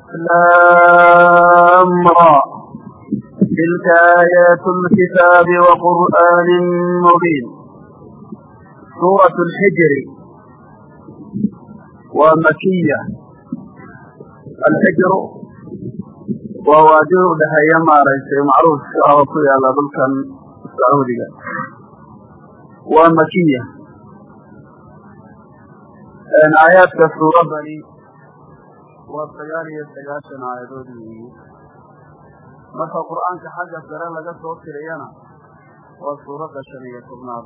لام را تلك آيات الكتاب وقرآن مبين. سورة الحجر ومكية. الحجر وواجه لها يمارس معروف شعرطي على ذلك السعودية. ومكية أن آيات كسورة بني والطيارية السجاشن آياتي مثل القرآن كحاجة سرى لك صوت ريانا والسورة الشرية النار.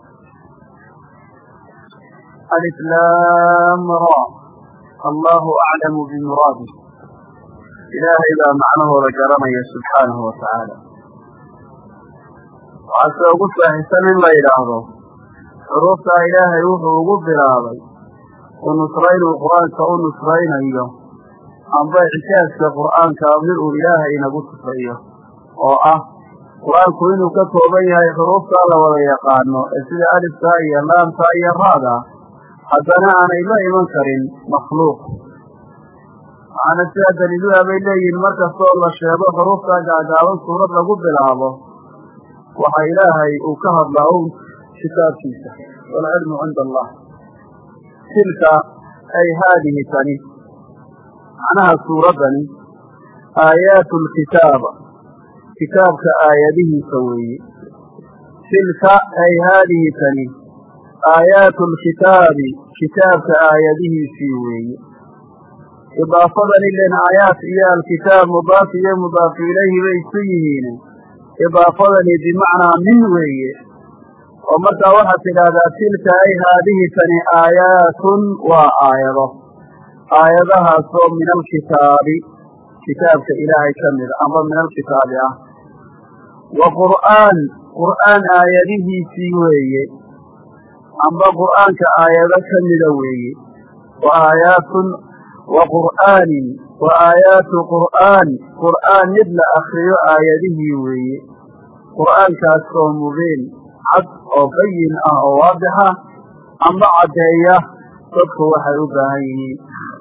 ألف لام را الله أعلم بمراده. إلهي لا معنه لكرمه سبحانه وتعالى. وعسى قصة حسن لا إلهه حروف إلهي وقف إلهي ونصرين القرآن كأون نصرين أيها أنبا عكاس القرآن كأمر إلهي نقص فيه قرآن كوينه كتوبيها حروف الله ولا يقانه إسلام ألف تائية لام تائية هذا حتى أنا إلهي منكر مخلوق عن السادة لذوها بإلهي المركز صلى الله الشيطان حروفها جعجعون سورة لقب العظة وحي إلهي وكهب لهم كتاب فيسا والعلم عند الله. تلك أي هذه ثاني عنها سورة بني آيات الكتاب كتاب كآياته سوي. تلك أي هذه ثاني آيات الكتاب كتاب كآياته سوي. إضافة لنا آيات إياه الكتاب مضاف إليه ويسيهين إضافة بمعنى من ويه ومتى وحت هذا تلك أي هذه ثاني آيات وآيات آياتها صوم من الكتاب كتاب كإلهي كمل أمر من الكتاب وقرآن آياته سويه أمر قرآن كآيات كمل ويه وآيات وقرآن وآيات قرآن مثل أخرى آياته ويه قرآن كاسو مبين عد أو بين أو واضحة أما عدية تدخل وحيوبهين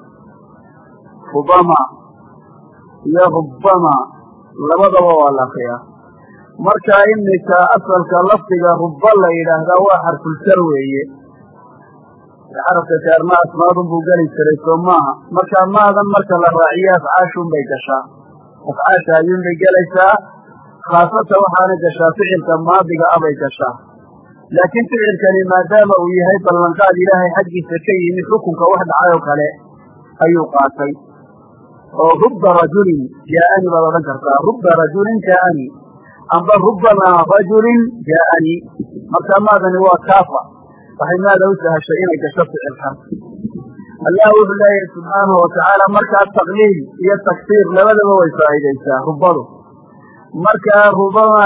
ربما يا ربما لماذا هو الأخير مركا إنك أصلك لفتك ربما إلى هذا واحد في السروية حرف كارما أسماء بوغاني سريسو معها مركا ماذا مركا للرعيات عاشون بيكشا وفعاشا يوم بيجلسا خاصة وحانا جشا فعل كماضي أبيكشا لكن فعل كلمة دام ويهي بلنقاد إلهي حجي سكي مثلكم كواحد عايوك عليه أيو قاتي رب رجل جاءني بابا ذكرتها رب رجل جاءني أما ربما رجل جاءني مركا ماذا هو كافة فحينما وسها الشيئين كشفت الحرب الله بالله سبحانه وتعالى مركا التقليل هي التكثير لماذا هو يساعد إيسا ربما مركا ربما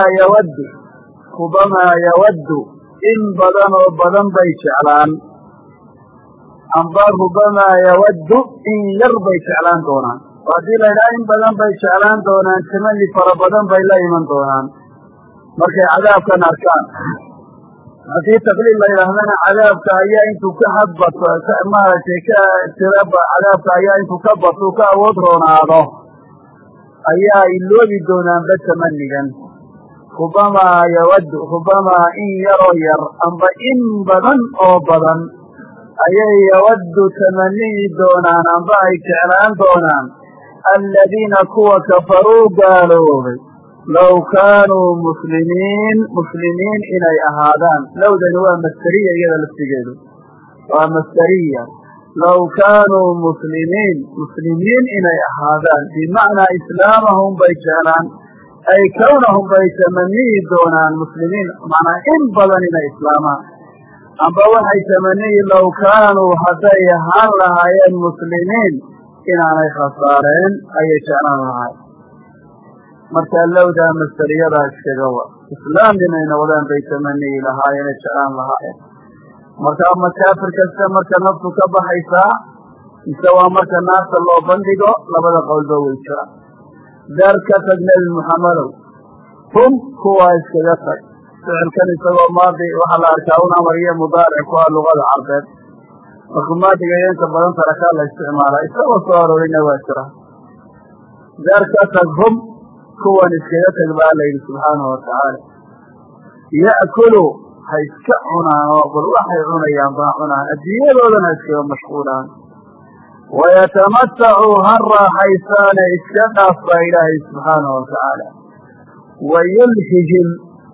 يود إن بدن بيشعلان أنظار ربما يود إن يربي شعلان دونان وقيل إلى إن بدن بيشعلان دونان تملي فربدن بيلا إيمان دونان مركا عذاب كان أركان هذه تقليل الله إلهنا عذاب كأيا إنتو كحبط ما تراب عذاب كأيا إنتو كبط وكأوضرون هذا أيا إلو بدونان بتمنيا ربما يود ربما إن ير أما إن بدن أو بدن أيا يود تمني دونان أما إكعلان دونان الذين كوا كفروا قالوا لو كانوا مسلمين إلى أهادان لو دنوا مسترية إلى الاستجابة ومسترية لو كانوا مسلمين إلى أهادان بمعنى إسلامهم بيشانان أي كونهم بيتمني دونان مسلمين معنى إن بلننا إسلاما أما وحي تمني لو كانوا حتى يهان لها المسلمين إن أنا خسارين أي شأنان لها مركا لو دا مسترية باشكوا إسلام لنا ودان بيتمني لها أي شأنان لها مركا مكافر كسا مركا نفسك بحيثا سوى مركا الناس الله بندقوا لبدا قول بويشا ذلك تجنل المحمل هم كوايس كذلك فعل كان يسوى ماضي وحلا أركاون عمرية مضارع كوى اللغة العربية وكما تقيين تبضان تركا الله استعمالا يسوى صواروا لنا واشرا daarka taghum kuwan iskaga tag baa la yidhi subxaanahu watacaala ya'kulu ha iska cunaan oo bal waxay cunayaan baa cunaan adduunyadoodana iskaga mashquulaan wayatamatacuu ha raaxaysaana iska dhaaf baa ilaahay subxaanahu watacaala wayulhihim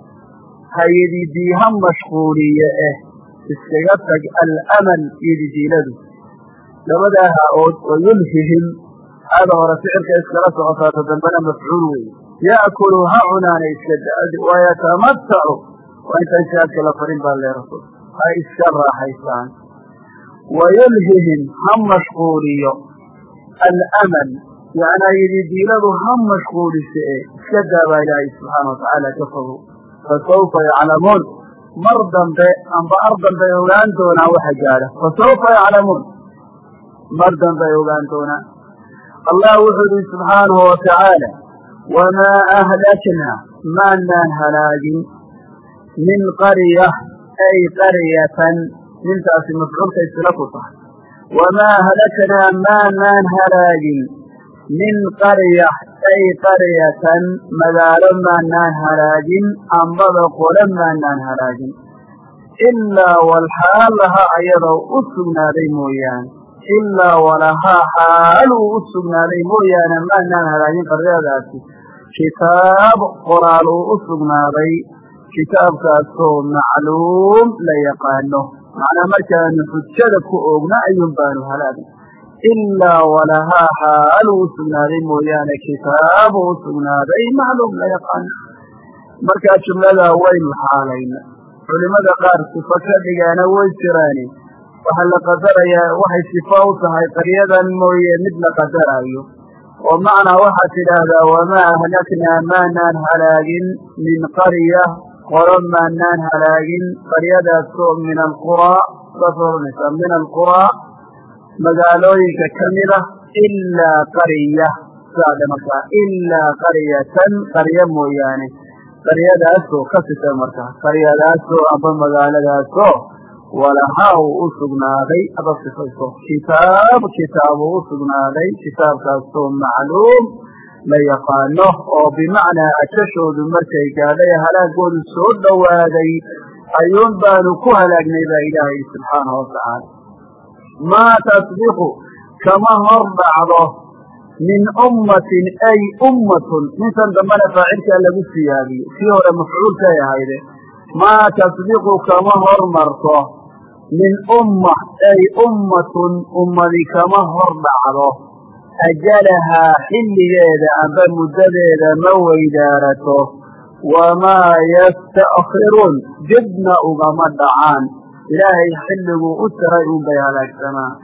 hayadidiiha mashquuliye iskaga tag alamal yadidiiladu labadaa ha-ood wayulhihim hada hore ficilka iskala socotaata dambena mafcuul wey ya'kulu ha cunaana iska wayatamatacuu waa intaan shaadka la farin baa lee rasul ha iska raaxaysaan wayulhihim ha mashquuliyo alamal yacnaa yadidiiladu ha mashquulise iska daabaa ilaahay subxaana watacaala ka fogo fasawfa yaclamuun mar dambe amba ar dambe ay ogaan doonaan waxa gaadha fasawfa yaclamuun mar dambe ay ogaan doonaan allah wuxuu yihi subxaanahu watacaala wamaa ahlaknaa maanaan halaagin min qarya ay qaryatan mintaasi mafcuulka isla ku tahay wamaa ahlaknaa maanaan halaagin min qarya ay qaryatan magaalo maanaan halaagin ambada qole maanaan halaagin ilaa walxaal lahaa ayadoo u sugnaaday mooyaane ilaa walahaa xaaluu u sugnaaday mooyaane maanaan halaagin qaryadaasi kitaab qoraal uu u sugnaaday kitaabkaasoo macluum la yaqaano macnaa markaanu xujada ku oogna ayuun baanu halaagin ilaa walahaa xaaluu u sugnaaday mooyaane kitaabu u sugnaaday macluum la yaqaano markaa jumladaa waynu xaalayna culimada qaar sifo ka dhigaana way jiraani waxaa la qadarayaa waxay sifo u tahay qaryadan mooye mid la qadaraayo oo macnaa waxaad tidhaahdaa wamaa ahlaknaa maanaan halaagin min qarya qolo maanaan halaagin qaryadaasoo min alquraa saas oranaysaa min alquraa magaalooyinka ka mida ilaa qarya saadhe markaa ilaa qaryatan qarya mooyaane qaryadaasoo ka sita markaa qaryadaasoo amba magaaladaasoo walahaa uu u sugnaaday aba sifayso kitaabu u sugnaaday kitaabkaasoo macluum la yaqaano oo bimacnaa ajashoodu markay gaadhay halaagoodu soo dhowaaday ayuun baanu ku halaagnay baa ilaahay subxaanahu watacaala maa tasbiqu kama hor dhacdo min ummatin ay ummatun mintan dambana faacilkaa lagu siyaabiyo kii hore mafcuulkay ahayde maa tasbiqu kama hormarto min umma ay ummatun ummadi kama hor dhacdo ajalahaa xilligeeda amba muddadeeda ma weydaarato wamaa yasta'khiruun dibna ugama dhacaan ilaahay xilliguu u tiray unbay halaagsamaan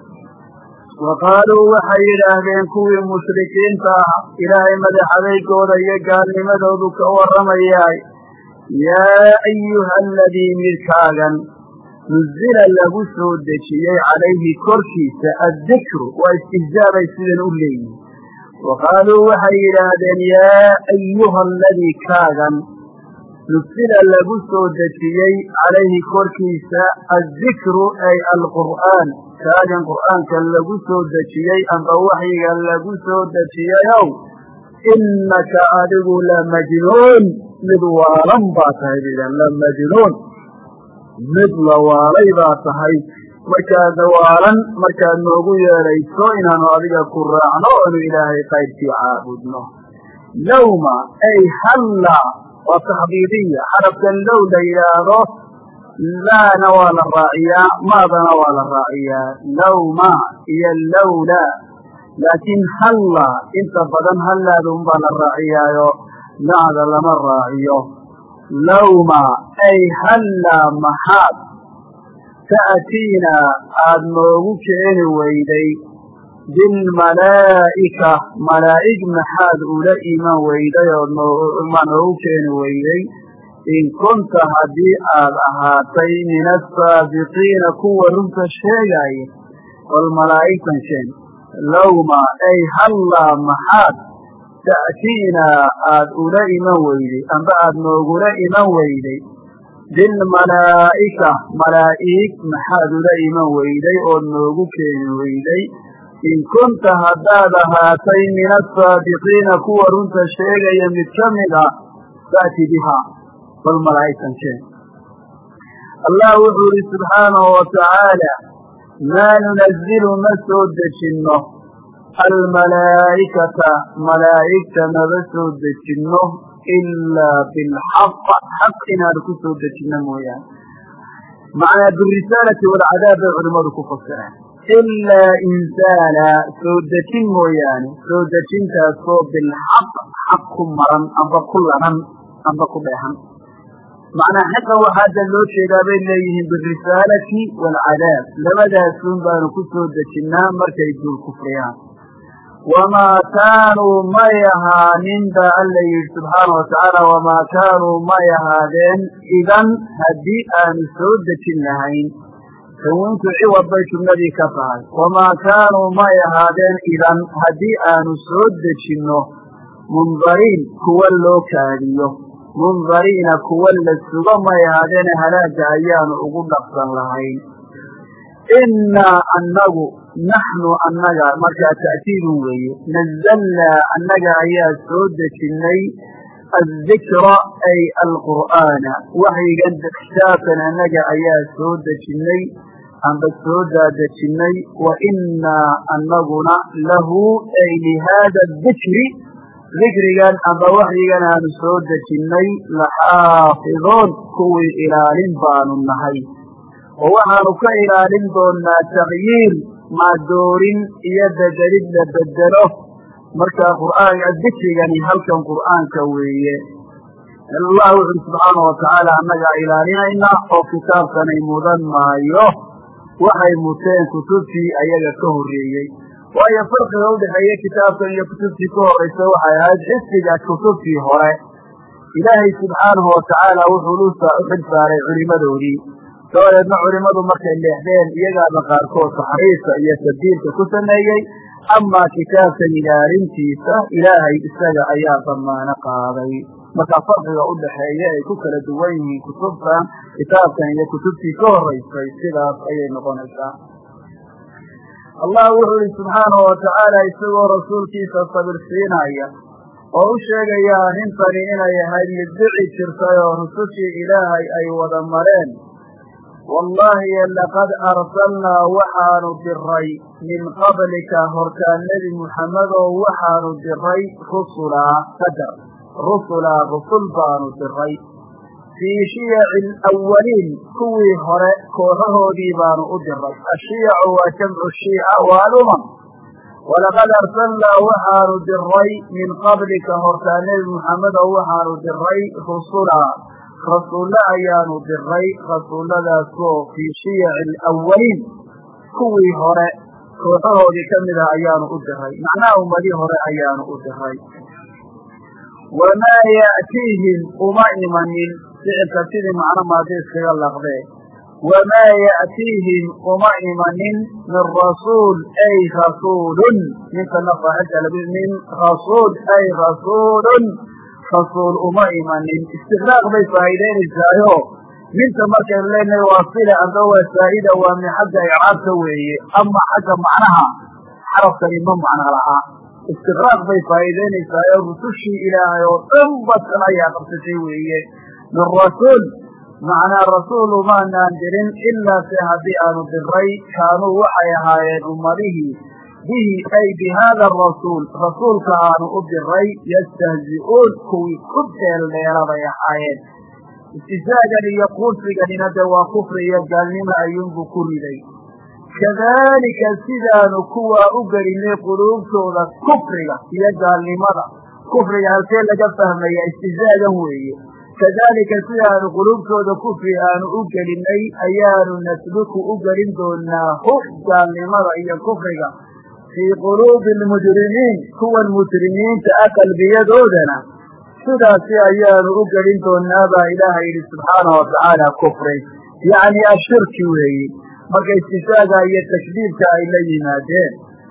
wa qaaluu waxay yidhaahdeen kuwii mushrikiinta ah ilaahay madaxadaygooda iyo gaalnimadoodu ka warramayaay yaa ayuha aladii midkaagan nuzila lagu soo dejiyey calayhi korkiisa addikru waa istihzaabay sidan u leeyihin wa qaaluu waxay yidhaahdeen yaa ayuha aladii kaagan nuzila lagu soo dejiyey calayhi korkiisa addikru ay alqur'aan kaagan qur'aanka lagu soo dejiyey amba waxyiga lagu soo dejiyeyow innaka adigu lamajnuun mid waalan baa tahay bidan lamajnuun mid la waalay baa tahay markaad waalan markaad noogu yeedhayso inaanu adiga ku raacno oonu ilaahay qaybkii caabudno lawma ay halla waa taxdiidiya xarafkan low la yidhaahdo laana waa la raaciyaa maadana waa la raaciyaa lawma iyo lawla laakiin halla inta badan hallaada unbaa la raaciyaayo lacda lama raaciyo lawma ay hallaa maxaad ta'tiinaa aada noogu keeni weyday bilmalaa'ika malaa'ig maxaad ula iman weyday oo noogu keeni weyday in kunta haddii aad ahaatay min asaabiqiina kuwa runta sheegaaya bal malaa'igtan sheen lawma ay hallaa maxaad ta'tiinaa aada ula iman weyday amba aada noogula iman weyday bilmalaa'ika malaa'ig maxaad ula iman weyday ood noogu keeni weyday in kunta haddaad ahaatay min asaadiqiina kuwa runta sheegaya mid ka mid a fa'ti bihaa bal malaa'igtan keen allah wuxuu ihi subxaanahu watacaala maa nunazilu ma soo dejinno almalaa'ikata malaa'igta maba soo dejinno ilaa bilxaq xaq inaanu ku soo dejinno mooyaane macnaa birisaalati walcadaab bay culimmadu ku fasireen ilaa insaala soo dejin mooyaane soo dejintaasoo bilxaq xaq ku maran amba ku lanan amba ku dheehan macnaa xaqa waxaa hadda loo jeedaa bay leeyihiin birisaalati waalcadaab labadaasun baanu ku soo dejinnaa markay duul kufriyaan wamaa kaanuu may ahaanin baa alla yidhi subxaana watacaala wamaa kaanuu may ahaadeen idan haddii aanu soo dejin lahayn tanwiintu ciwad bay jumladii ka tahay wamaa kaanuu may ahaadeen idan haddii aanu soo dejinno mundariin kuwa loo kaadiyo mundariina kuwa la sugo may ahaadeene halaaga ayaanu ugu dhaqsan lahayn innaa annagu naxnu annaga markaa ta'kiidun weeye nazalnaa annaga ayaa soo dejinnay addikra ay alqur'aana waxyigan kitaabkan annaga ayaa soo dejinnay amba soo daadejinnay wa innaa annaguna lahu ay lihaada dikri dikrigan amba waxyigan aanu soo dejinnay laxaafidoon kuwii ilaalin baanu nahay oo waxaanu ka ilaalin doonnaa takyiir maadoorin iyo bedelid la bedelo markaa qur'aanka dikrigani halkan qur'aanka weeye allah wuxuuri subxaana watacaala annagaa ilaalinayna oo kitaabkanay mudan maayo waxay muteen kutubtii ayaga ka horreeyey waayo farqiga udhexeeya kitaabkan iyo kutubtii ka horraysa waxay ahayd xifdiga kutubtii hore ilaahay subxaanahu watacaala wuxuu u xil saaray culimadoodii dabadeedna culimmadu markay leexdeen iyagaaba qaarkood taxriifka iyo tabdiilka ku sameeyey amaa kitaabkan ilaalintiisa ilaahay isaga ayaa damaano qaaday markaa farqiga udhaxeeya ay ku kala duwan yihiin kutubtan kitaabkan iyo kutubtii ka horraysay sidaas ayay noqonaysaa allah wuxuu ihi subxaanahu watacaala isagoo rasuulkiisa sabirsiinaya oo u sheegaya arrintani inay ahayd mid dhici jirtay oo rusushii ilaahay ay wada mareen wallaahi laqad arsalnaa waxaanu diray min qablika hortaa nebi muxammedow waxaanu diray rusulaa rusul baanu diray fii shiyaci alawaliin kuwii hore kooxahoodii baanu u diray ashiyacu waa jamcu shiica waa alumam walaqad arsalnaa waxaanu diray min qablika hortaa nebi muxammedow waxaanu diray rusulaa rasuulle ayaanu diray rasuulladaasoo fii shiyaci alawaliin kuwii hore kooxahoodii ka mid ah ayaanu u diray macnaha ummadii hore ayaanu u diray wamaa ya'tiihim uma imanin ficilka sidii macno maadi iskaga laqdee wamaa ya'tiihim uma imanin min rasuul ay rasuulun ninkana faacilka min rasuul ay rasuulun rasuul uma imanin istiqraaq bay faa'iidaynaysaayo minta markaynu leenahay waa sila amba waa saa'ida waa min xagga icraabka weeye ama xagga macnaha xarafkani ma macno laha istiqraaq bay faa'iidaynaysaayoo rusushii ilaahay oo dhan badkan ayaa qabsatay weeye min rasuul macnaa rasuulu maanaan dirin ilaa se haddii aanu diray kaanuu waxay ahaayeen ummadihii bihi ay bi haada arasuul rasuulka aanu u diray yastahzi'uun kuwii ku dheeldheela bay ahaayeen istihzaagan iyo quursiganina dee waa kufri iyo gaalnimo ayuunbuu ku riday kadaalika sidaanu kuwaa u gelinay quluubtooda kufriga iyo gaalnimada kufriga halkee laga fahmaya istihzaagan weeye kadaalika sidaanu quluubtooda kufri aanu u gelinay ayaanu nasluku u gelin doonaa gaalnimada iyo kufriga fii quluubi almujrimiin kuwan mujrimiinta ah qalbiyadoodana sidaasi ayaanu u gelin doonaa baa ilaahay yidhi subxaanahu watacaala kufri yacni ashirki weeye marka istihzaaga iyo takdiibka ay la yimaadeen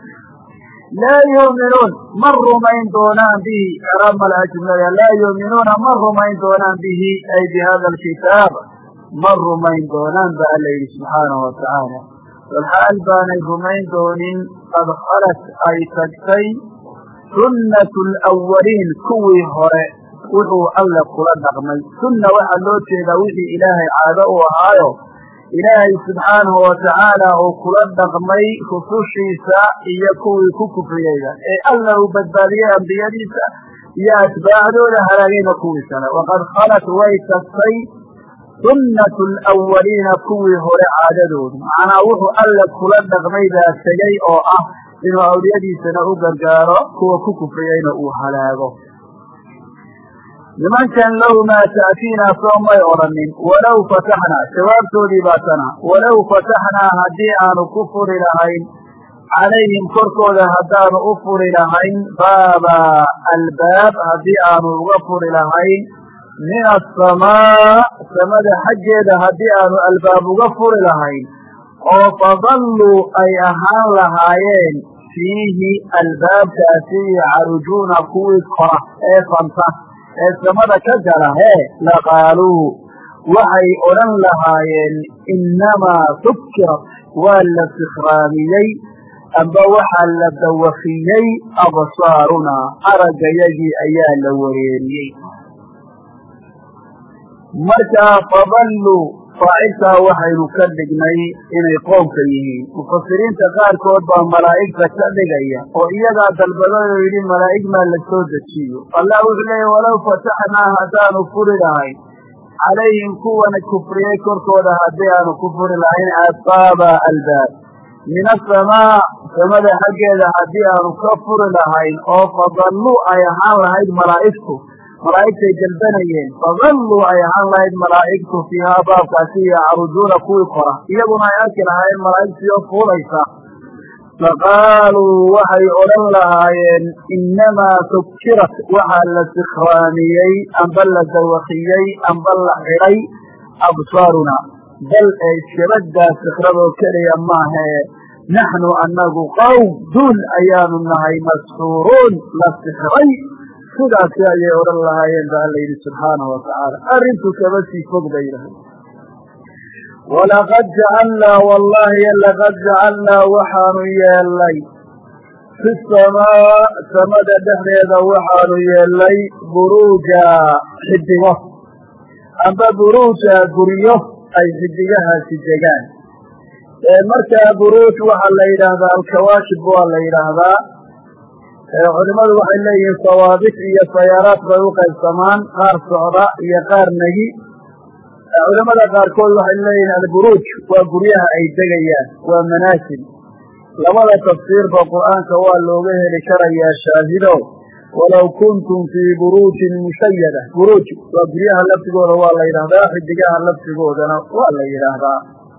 laa yuuminuun ma rumayn doonaan bihi icraab malaha jumlada laa yuuminuuna ma rumayn doonaan bihi ay bi hada alkitaab ma rumayn doonaan ba alla yidhi subxaanahu watacaala والحال بانay rumayn doonin qad khalat ay tagtay sunnatu alawaliin kuwii hore wuxuu alle kula dhaqmay sunna waxaa loo jeedaa wixii ilaahay caado u ahaayo ilaahay subxaanahu watacaala uu kula dhaqmay rusushiisa iyo kuwii ku kufriyeyda ee alla uu badbaadiyey ambiyadiisa iyo atbaacdooda halaagayna kuwii kale waqad khalat way tagtay sunnatu alawaliina kuwii hore caadadoodu macnaa wuxuu alle kula dhaqmay baa tegey oo ah inuu awliyadiisana u gargaaro kuwa ku kufriyeyna uu halaago nimankan low maa ta'tiinaa soo may odhanin walow fataxnaa jawaabtoodii baa tana walow fataxnaa haddii aanu ku furi lahayn calayhim korkooda haddaanu u furi lahayn baaba albaab haddii aanu uga furi lahayn min asamaa samada xaggeeda haddii aanu albaab uga furi lahayn oo fadalluu ay ahaan lahaayeen fiihi albaabkaasi yacarujuuna kuwii kora ee fanta ee samada ka gala laqaaluu waxay odhan lahaayeen innamaa sukirat waa la sikhraamiyey amba waxaa la dawakiyey absaarunaa araggayagii ayaa la wareeriyey markaa fadalluu faacilkaa waxaynu ka dhignay inay qoomka yihiin mufasiriinta qaarkood baa malaa'igta ka dhigaya oo iyagaa dalbadayoo yidhi malaa'ig maa la soo dejiyo allah wuxuu leeyahy walow fataxnaa haddaanu furi lahayn calayhim kuwan kufriyey korkooda haddii aanu ku furi lahayn asaaba albaab min asamaa samada xaggeeda haddii aanu ka furi lahayn oo fadalluu ay ahaan lahayd malaa'igtay dalbanayeen fadalluu ay ahaan lahayd malaa'igtu fiihaa baabkaasi yacarujuuna kuwii kora iyaguna ay arki lahaayeen malaa'igtiioo fuulaysa faqaaluu waxay odhan lahaayeen innamaa sukirat waxaa la sikhraamiyey amba la dawakiyey amba la xidhay absaaruna bal ee iskabaddaa sikradoo keliya maahee naxnu annagu qowm duul ayaanu nahay masxuuruun la sikray sidaasi ayay odhan lahaayeen ba alla yidhi subxaanahu watacaala arrinku kaba sii fog ba yidhahay walaqad jacalnaa wallahi laqad jacalnaa waxaanu yeelnay fi samaa samada dhexdeeda waxaanu yeelnay buruuja xidigo amba buruuja guryo ay xidigahaasi degaan markaa buruuj waxaa la yidhaahdaa alkawaashib waa la yidhaahdaa culimadu waxay leeyihiin sawaabix iyo sayaaraad bay u qaybsamaan qaar socda iyo qaar negi culamada qaarkood waxay leeyihiin alburuuj waa guryaha ay degayaan waa manaasil labada tafsiirba qur'aanka waa looga heli karayaa shaahido walow kuntum fii buruujin mushayada buruuj waa guryaha laftigooda waa la yidhaahdaa xidigaha laftigoodana waa la yidhaahdaa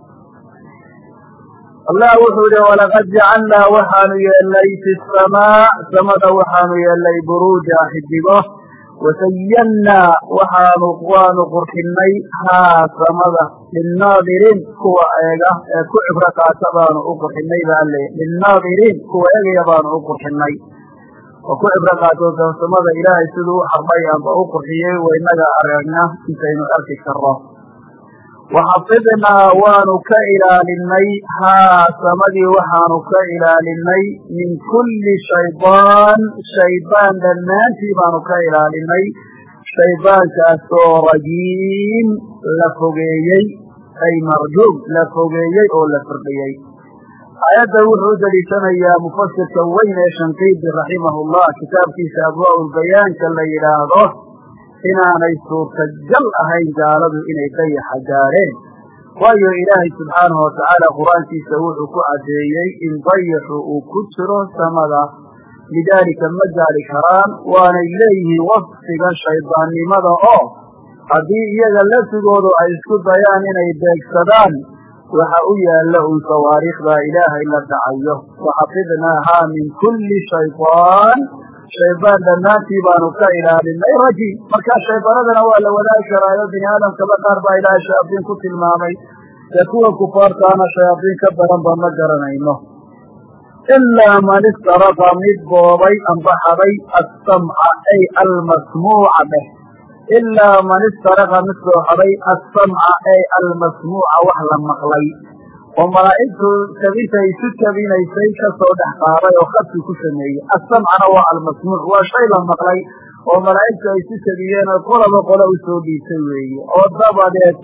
allah wuxuu yihi walaqad jacalnaa waxaanu yeelnay fi samaa samada waxaanu yeelnay buruuja xidigo wasayannaa waanu qurxinay haa samada linnaadiriin kuwa eega ee ku cibro qaata baanu u qurxinay ba alle linnaadiriin kuwa eegaya baanu u qurxinay oo ku cibro qaato samada ilaahay siduu u xarmay amba u qurxiyey waynaga aragna intaynu arki karno waxafidnaa waanu ka ilaalinay haa samadii waxaanu ka ilaalinay min kulli shaydaan dhammaantii baanu ka ilaalinay shaydaankaasoo rajiim la fogeeyey ay marjuum la fogeeyey oo la firdhiyey aayadda wuxuu u daliishanayaa mufasirka weyn ee shanqiidi raximahullah kitaabkiisa abwaa'ulbayaanka la yidhaahdo inaanay suurtagal ahayn gaaladu inay dayaxa gaadheen waayo ilaahay subxaanahu watacaala qur-aankiisa wuxuu ku caddeeyey in dayaxu uu ku jiro samada lidaalika ma gaadhi karaan waanay leeyihiin wasfiga shaydaannimada oo haddii iyaga laftigoodu ay isku dayaan inay beegsadaan waxa u yaalla un sawaariikhdaa ilaahay la dhacayo waxafidnaahaa min kulli shaydaan dhammaantii baanu ka ilaalinay rajiim markaa shaydaanadana waa la wadaagi karaayo bini aadamkaba qaar baa ilaahay shayaadiin ku tilmaamay ee kuwa kufaartaana shayaadiin ka daran ba ma garanayno ilaa man istaraqa mid boobay amba xaday assamca ay almasmuuca dheh ilaa man istaraqa mid soo xaday assamca ay almasmuuca wax la maqlay وملائكة تبيت يسكبين يسيك صودح قاري وخط كسمي السمعنا والمسموع وشيء المقلي وملائكة يسكبين قرب قلو سودي سوي وضبدت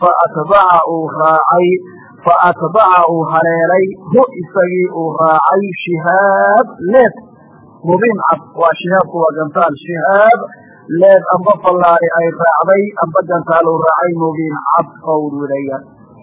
فأتبعه هليلي هو إساقي راعي شهاب ليت مبين عب وشهاب هو جنتال شهاب ليت أنبط الله أي راعي أنبط جنتال راعي مبين عب قول وليا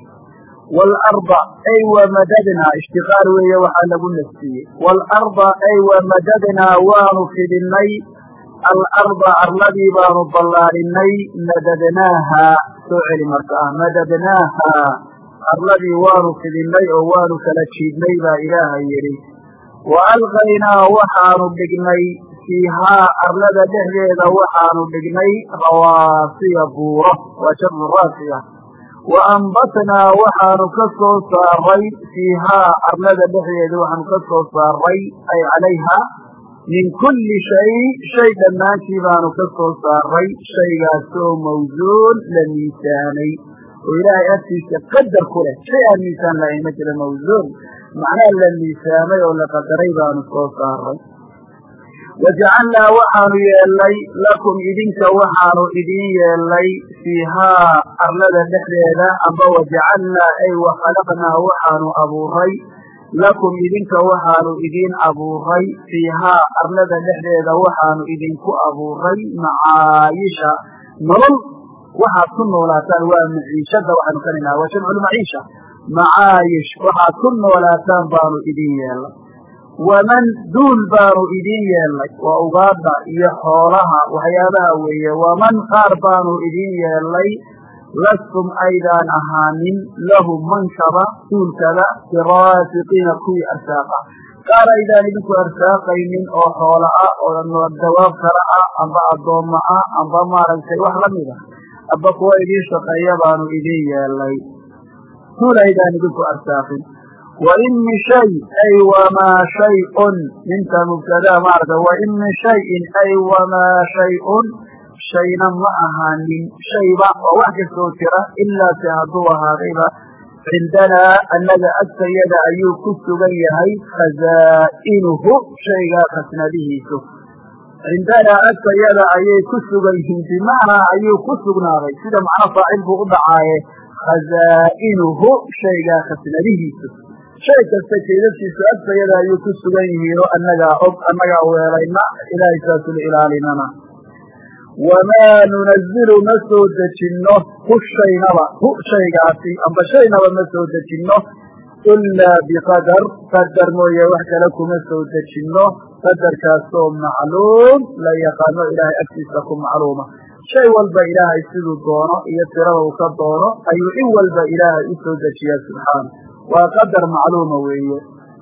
والأرض أيوة مددنا اشتغال ويا وحال قلنا فيه والأرض أيوة مددنا وانفد الني الأرض الذي بانض الله الني مددناها سعر مركاه مددناها الذي وانفد الني وانفد الشيدني با إله يري وألغينا وحان بقني فيها أرلد جهد وحان بقني رواسي بورة وشر راسية وأنبتنا وحان كسو ساري فيها أرلد جهد وحان كسو ساري أي عليها من كل شيء دماتي بان كسو ساري شيء سو موزون لميساني وإلهي أتيك قدر كله شيء الميسان لا يمثل موزون معناه للميساني ولا قدري بان كسو ساري وجعلنا وحان يلي لكم إذنك وحان إذن يلي فيها أرلد الدحليلة أما وجعلنا أي وخلقنا وحان أبو ري لكم إذنك وحان إذن أبو ري فيها أرلد الدحليلة وحان إذنك أبو ري معايشة نرل وحان كن ولا تنوى معيشة وحان كننا وشمع المعيشة معايش وحان كن ولا تنبان إذن يلي ومن دون بانو إذين يالك وأغادا يحولها وحيالها ويا ومن قار بانو إذين يالك لستم أيضا أهانين لهم منكبا دون كذا براسقين كوي أرساقا قال إذا نبكو أرساقين أو حولها أو أنه الدواب كراء أنبا الضوماء أنبا مارن سيوح لمده أبقوا إذين شقيا بانو إذين يالك قال إذا نبكو أرساقين وإن شيء أي وما شيء انت مبتدا معرض وإن شيء أي وما شيء معها من شيء ووحك السوكرة إلا تهدوها غيبا عندنا أننا السيد أيو كسبيه خزائنه شيء خسن به عندنا السيد أيو كسبيه بمعنى أيو كسبنا غيب سيدا معنى صاحبه أدعاه خزائنه شيء خسن به شيء كستكي نفسي سؤال سيدا يكس بينه أنك أولينا إلى إساس الإلالنا وما ننزل مسود جنه هو شيء عاسي أما شيء نوى مسود جنه إلا بقدر قدر مويا وحك لكم مسود جنه قدر كاسوم معلوم لا يقانو إلهي أكسسكم معلومة شيء والبا إلهي يسيدو الدونه يسيره كالدونه أي والبا إلهي يسود جيا سبحانه وقدر معلومة وهي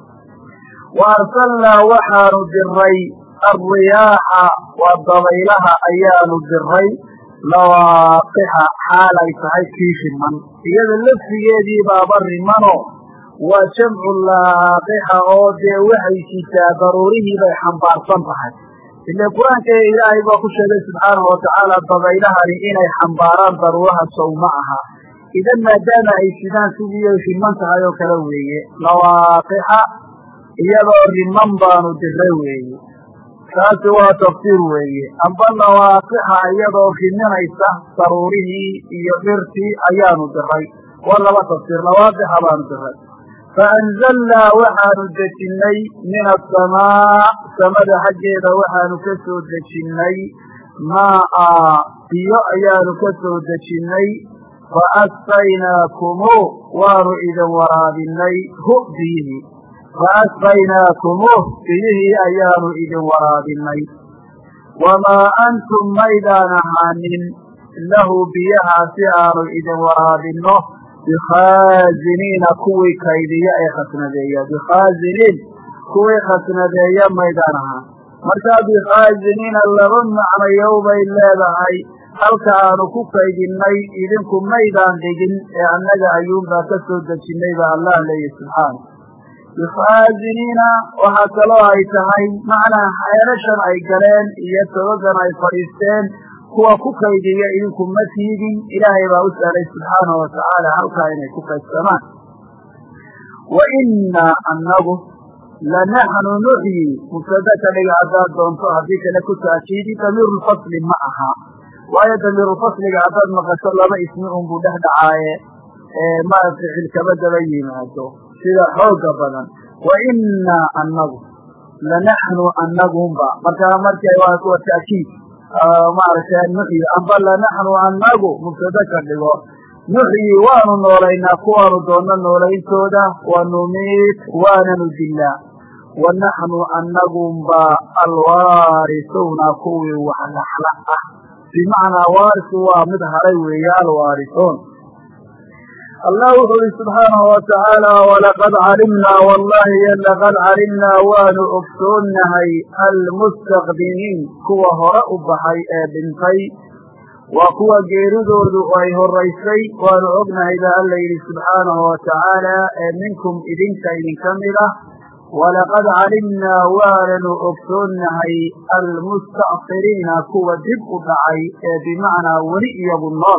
وأرسلنا وحان الدري الرياح والضبيلها أيان الدري لواقح حالة يسعي كيف من إذا اللف يدي باب الرمانو وشمع اللاقح أودي وحي شتاء ضروريه بيحنبار صنفحك إلا القرآن كإلهي باقوش الله سبحانه وتعالى الضبيلها لإنا يحنباران ضرورها صومعها إذا ما دام إيشدان سبيه في المنطقة يوكلوية لواقح يضع الرمان الدروية كاسوا تفسيروية أما لواقح يضع في النميسة ضروره يغرتي أيان الدروي ولا لا تفسير لواقح بان الدروي فأنزلنا وحان الدجني من السماء سمد حجيد وحان كسو الدجني ماء أيان كسو الدجني فأسقيناكم وارئذا ورابني هؤديه فأسقيناكم فيه أيام إذا ورابني وما أنتم ميدان حانين له بيها سعر إذا ورابنه بخازنين كوي كيدية أي خسندية بخازنين كوي خسندية ميدانها مرتا بخازنين اللهم على يوم إلا بهاي halka aanu ku kaydinay idinku maydaan dhigin ee annaga ayuunbaa ka soo dejinay baa allah leeyahy subxaana bikhaaziniina waxaa kaloo ay tahay macnaa xeelashan ay galeen iyo tobagan ay fadhiisteen kuwa ku kaydiya idinku ma tiidin ilaahay baa u sahlay subxaanahu watacaala halkaa inay ku kaydsamaan وإنا أنه لنحن نحيي مبتدأ لغا عداد دونتو هذيك لكو تأكيدي ضمير الفصل معها وآية ضمير الفصل عداد مقصر لما اسمهم بده دعاية ما فعل كبدا بيناته سيدا حوق بنا وإنا أنه لنحن أنهم با مركا يواكو التأكيد ما عرفان نحيي أنبال لنحن أنه مبتدأ لغا نحيي وانو نورينا كوانو دونا نورين تودا ونميت وانو جلا ونحن أنهم با الوارثون كوي وحلحلقة بمعنى وارث ومدهري ويا الوارثون الله سبحانه وتعالى ولقد علمنا والله لقد علمنا وانو أكسونهي المستقدمين كوا هرأ بحي بنتي وكوا جيردود وأيه الرئيسي ونعبنا إلى الله سبحانه وتعالى منكم إذن كإذن كاملة ولقد علمنا وانو أكسونهي المستأخرين كوا دبء دعي بمعنى ولئي بالنار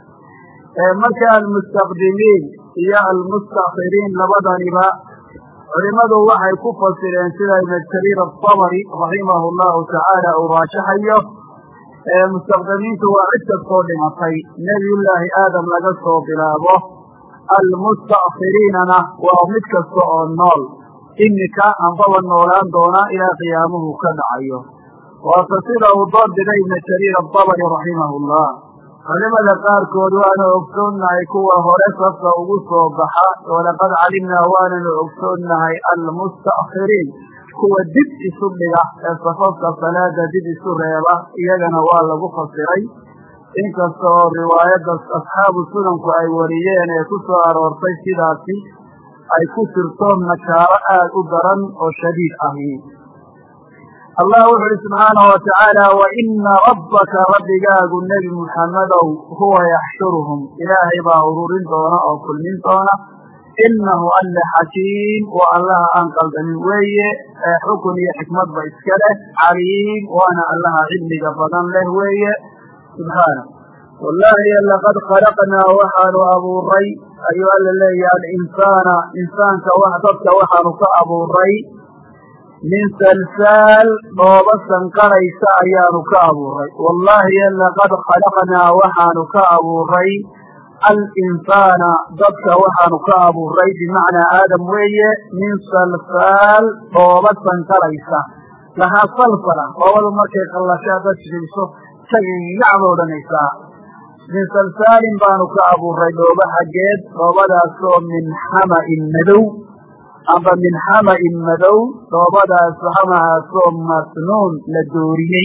مكان المستقدمين يا المستأخرين لبدنبا علماء وحي كفصلين سيدة ابن الكبير الطبري رحمه الله تعالى وراشحيه مستقدمين توعدت الصول مطي نبي الله آدم لقصه بلابه المستأخرين ومتك الصعو النال إنك أنضل النولان دونا إلى قيامه كدعيه وتصيره ضد ابن الكبير الطبري رحمه الله علماء قاركود وانا أكسونا كوا هرسة وقصوا بحا ولقد علمنا وانا أكسونا المستأخرين كوا دب سبلا صففت صلاة دب سريبا إيانا والله بخصري إنك الصور رواية أصحاب السنن كأي وريين يكسوا أرورتي سيداتي أي كسرتهم نكاراء أدرا وشديد أهين الله سبحانه وتعالى وإن ربك ربك النبي محمد هو يحشرهم إلهي باورور دونا أو كل من دونا إنه أن حكيم والله أنقل من ويه حكم حكمة بإسكاله عليم وأنا الله علمي قفضا له ويه سبحانه والله لقد خلقنا وحن أبو الري أيها الذي الإنسان كوحدك وحن كأبو الري من سلسال ضوبسا قريس أيان كأبوري والله لقد خلقنا وحان كأبوري الإنسان ضبك وحان كأبوري بمعنى آدم وي من سلسال ضوبسا قريس لها صلصلة وأول ما كيق الله شاهدت جلسه سيعمل لنساء من سلسال بانو كأبوري ضوبها جيد ضوبها سوء من حمأ الندو أما من حمأ مدو ضوابدا سحمها سوم مسنون لدوريي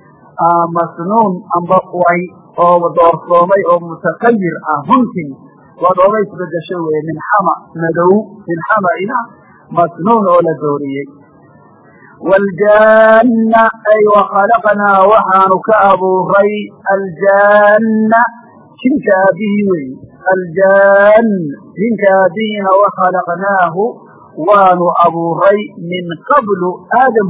مسنون أم بقوي أو دورصومي أو متغير ممكن وضوابي سبدشوي من حمأ مدو من حمأنا مسنون أو لدوريي والجنة أي وخلقنا وحانك أبو ري الجنة شنك به الجن شنك به وخلقناه وانو أبو ري من قبل آدم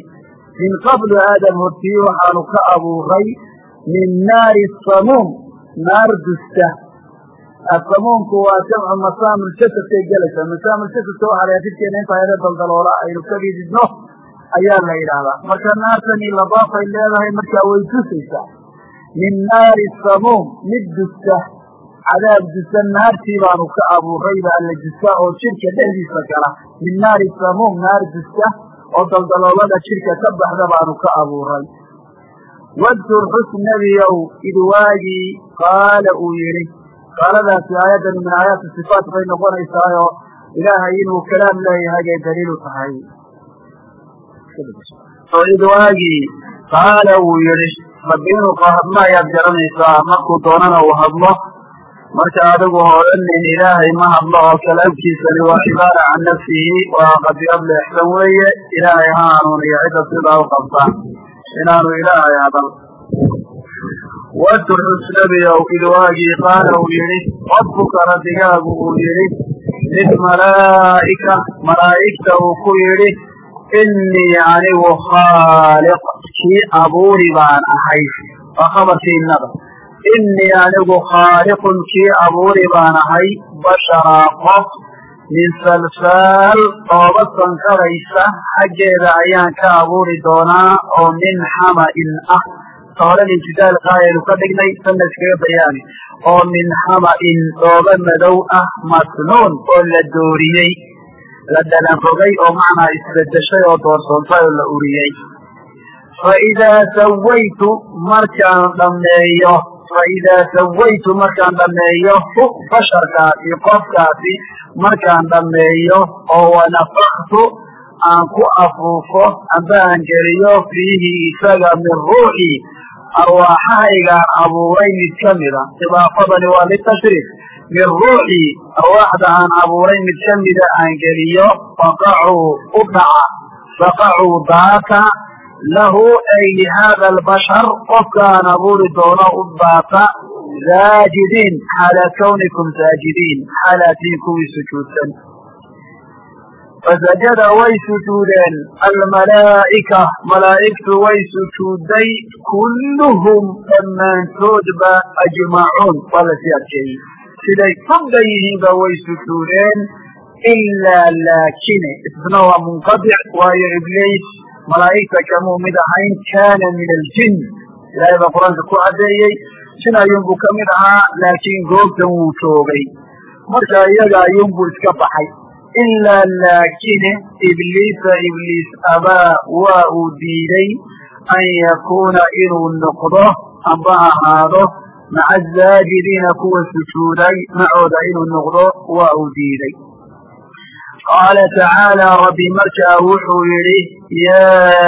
هرتي وحانو كأبو ري من نار الصموم نار دسته الصموم كوا جمع مسام الشتت جلسة مسام الشتت على يدك أن أنت هذا الضلوراء يكبي جدنه أيام إلهة مكان ناسني لضافة إلا هي مكا ويتسيسة من نار الصموم مدسته عذاب جسد النار تيبانو كأبو ريبا اللي جسده وشركة دهدي سكرة من نار السموم نار جسده وضلضل الله شركة تبح ذبانو كأبو ريب واذكر حسن نبي إدواجي قال أويري قال ذا في آيات من آيات الصفات بين قرى إسرائيل إلهين وكلام له هذا دليل صحيح وإدواجي قال أويري ربينه قهد ما يبجرن إسراء مكو دوننا وهضله marka adigu horanin ilaahay ma hadlo oo kalaamkiisani waa cibaara can nafsihi waa qad yabla ixsan weeye ilaahay ha hanuuniyo cidda sidaa u qabta inaanu ilaahay hadal واذكر النبي إذ واجي قال ويلي ربك ربك ويلي للملائكة ملائكة وكيلي إني يعني خالق كي أبوري بان أحيث فخبر في النبي إني يعني خالق كي أبوري بان أحيث بشرا قف min salsaal dhooba sankaraysa xaggeeda ayaan ka abuuri doonaa oo min xama'in ah hore intidaalka ayaynu ka dhignay sanna iskaga bayaani oo min xama'in dhooba madow ah masnuun oo la dooriyey la dhalanrogay oo macnaa isbedeshay oo doorsoontay oo la uriyey faidaa sawaytu markaan dhammeeyo hu basharkaasi qofkaasi markaan dhammeeyo oo wanafaktu aan ku afuufo amba aan geliyo fiihi isaga min ruuxii arwaaxahaygaan abuuray mid ka mida idaafadani waa litashriif min ruuxii arwaaxda aan abuuray mid ka mida aan geliyo faqacuu daata lahu ay lihaada albashar qofkaan abuuri doono u daata saajidiin xaala kawnikum saajidiin xaalaatiin kuwii sujuudsan fasajada way sujuudeen almalaa'ika malaa'igtu way sujuudday kulluhum dhammaantoodba ajmacuun waa la sii adkeeyey siday fadda yihiinba way sujuudeen ilaa laakine isna waa munqadic waayo ibliis malaa'igta kamuu mid ahayn kaana min aljin ilaahay baa qur-aanka ku caddeeyey jin ayuunbuu ka mid ahaa laakiin goobtan wuu joogay marka iyaga ayuunbuu iska baxay ilaa laakine ibliis abaa waa uu diiday an yakuuna inuu noqdo amba ahaado maca asaajidiina kuwa sujuuday macooda inuu noqdo waa uu diiday qaala tacaalaa rabbi markaa wuxuu yidhi yaa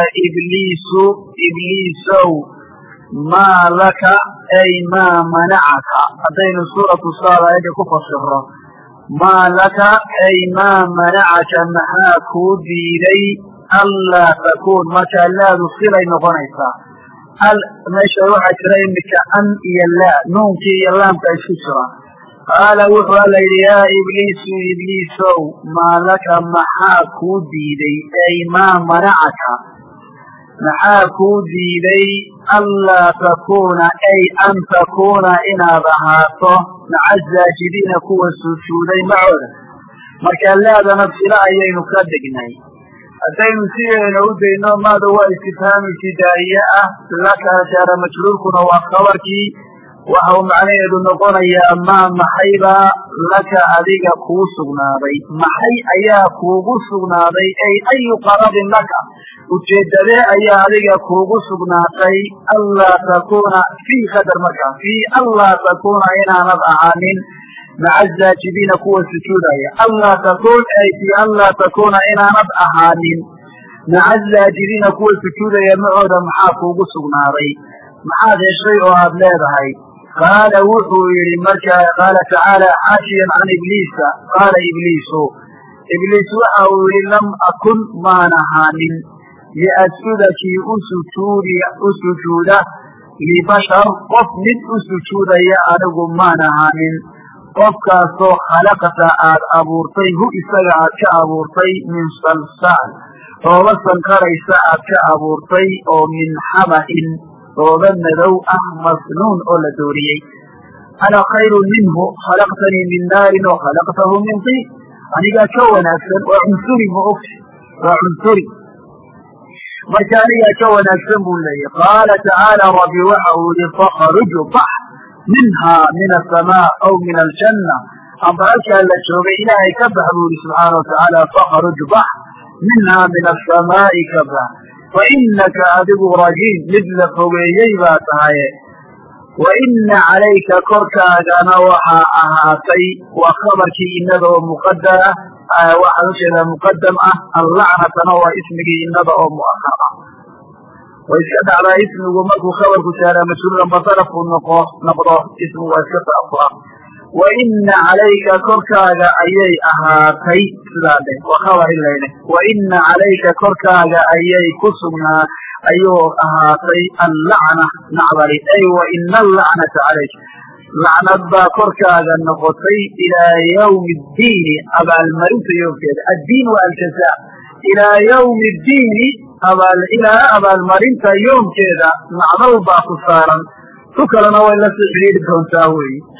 ibliisow maa laka ay maa manacaka haddaynu suuratu saad aayadda ku fasirno maa laka ay maa manacaka maxaa kuu diiday anlaa takuun markaa laadu silay noqonaysaa meesha waxaa jira imika an iyo laa nuunkii iyo laamka isku jira qaala wuxuu alla yidhi yaa ibliisow maa laka maxaa kuu diiday ay maa manacaka maxaa kuu diiday anlaa takuuna ay an takuuna inaad ahaato maca asaajidiina kuwa sujuuday macooda markaa laadana sila ayaynu ka dhignay haddaynu sideena u dayno maada waa istifhaam ibtidaa'iye ah laka jaara majruurkuna waa khabarkii waxa uu macnaheedu noqonayaa maa maxaybaa laka adiga kuu sugnaaday maxay ayaa kuugu sugnaaday ay ayu qarabin laka ujeedadee ayaa adiga kuugu sugnaatay anlaa takuuna fii qadar markaa fii anlaa takuuna inaanad ahaanin maca asaajidiina kuwa sujuudaya anlaa takuun ay fii anlaa takuuna inaanad ahaanin maca asaajidiina kuwa sujuudaya macooda maxaa kuugu sugnaaday maxaad heshay oo aad leedahay qaala wuxuu yidhi markaa qaala tacaala xaashiyan can ibliisa qaala ibliis waxa uu yidhi lam akun maan ahaanin liasjuda kii u sujuuda libashar qof mid u sujuudaya anigu maan ahaanin qofkaasoo khalaqta aad abuurtay hu isaga aad ka abuurtay min salsaal dhooba sankaraysa aad ka abuurtay oo min xama'in dhooba madow ah masnuun oo la dooriyey ana khayrun minhu khalaqtanii min naarin oo khalaqtahu min tiin anigaa ka wanaagsan waa cunsuri ma ogti waa cunsuri marka anigaa ka wanaagsan buu leeyahy qaala tacaala rabbi waxa uu yihi fakhruj bax minhaa min asamaa aw min aljanna amba halkaa la joogay ilaahay ka bax buu yihi subxaana watacaala fakhruj bax minhaa min asamaa'i ka bax wainaka adigu rajiim mid la fogeeyey baa tahaye waina calayka korkaagana waxaa ahaatay waa khabarkii inada oo muqadara waxaan ujeedaa muqadam ah allacnatana waa ismigii inada oo mu'ahar ah way iska dhacdaa ismigu markuu khabarku saaraa majruuran basarafku noqdo ismigu waa iska taafura waina calayka korkaaga ayay ahaatay sidaa dheh waa khabar ilayne waina calayka korkaaga ayay ku sugnaa ayuu ahaatay allacna nacdali ay waina allacnata calayk lacnad baa korkaaga noqotay ilaa yawmi ddiini abaalmarinta yoomkeeda addiin waa aljaza ilaa yawmi ddiini ilaa abaalmarinta yoomkeeda nacdal baa ku saaran tu kalena way la soo xidhiiri doontaa weyi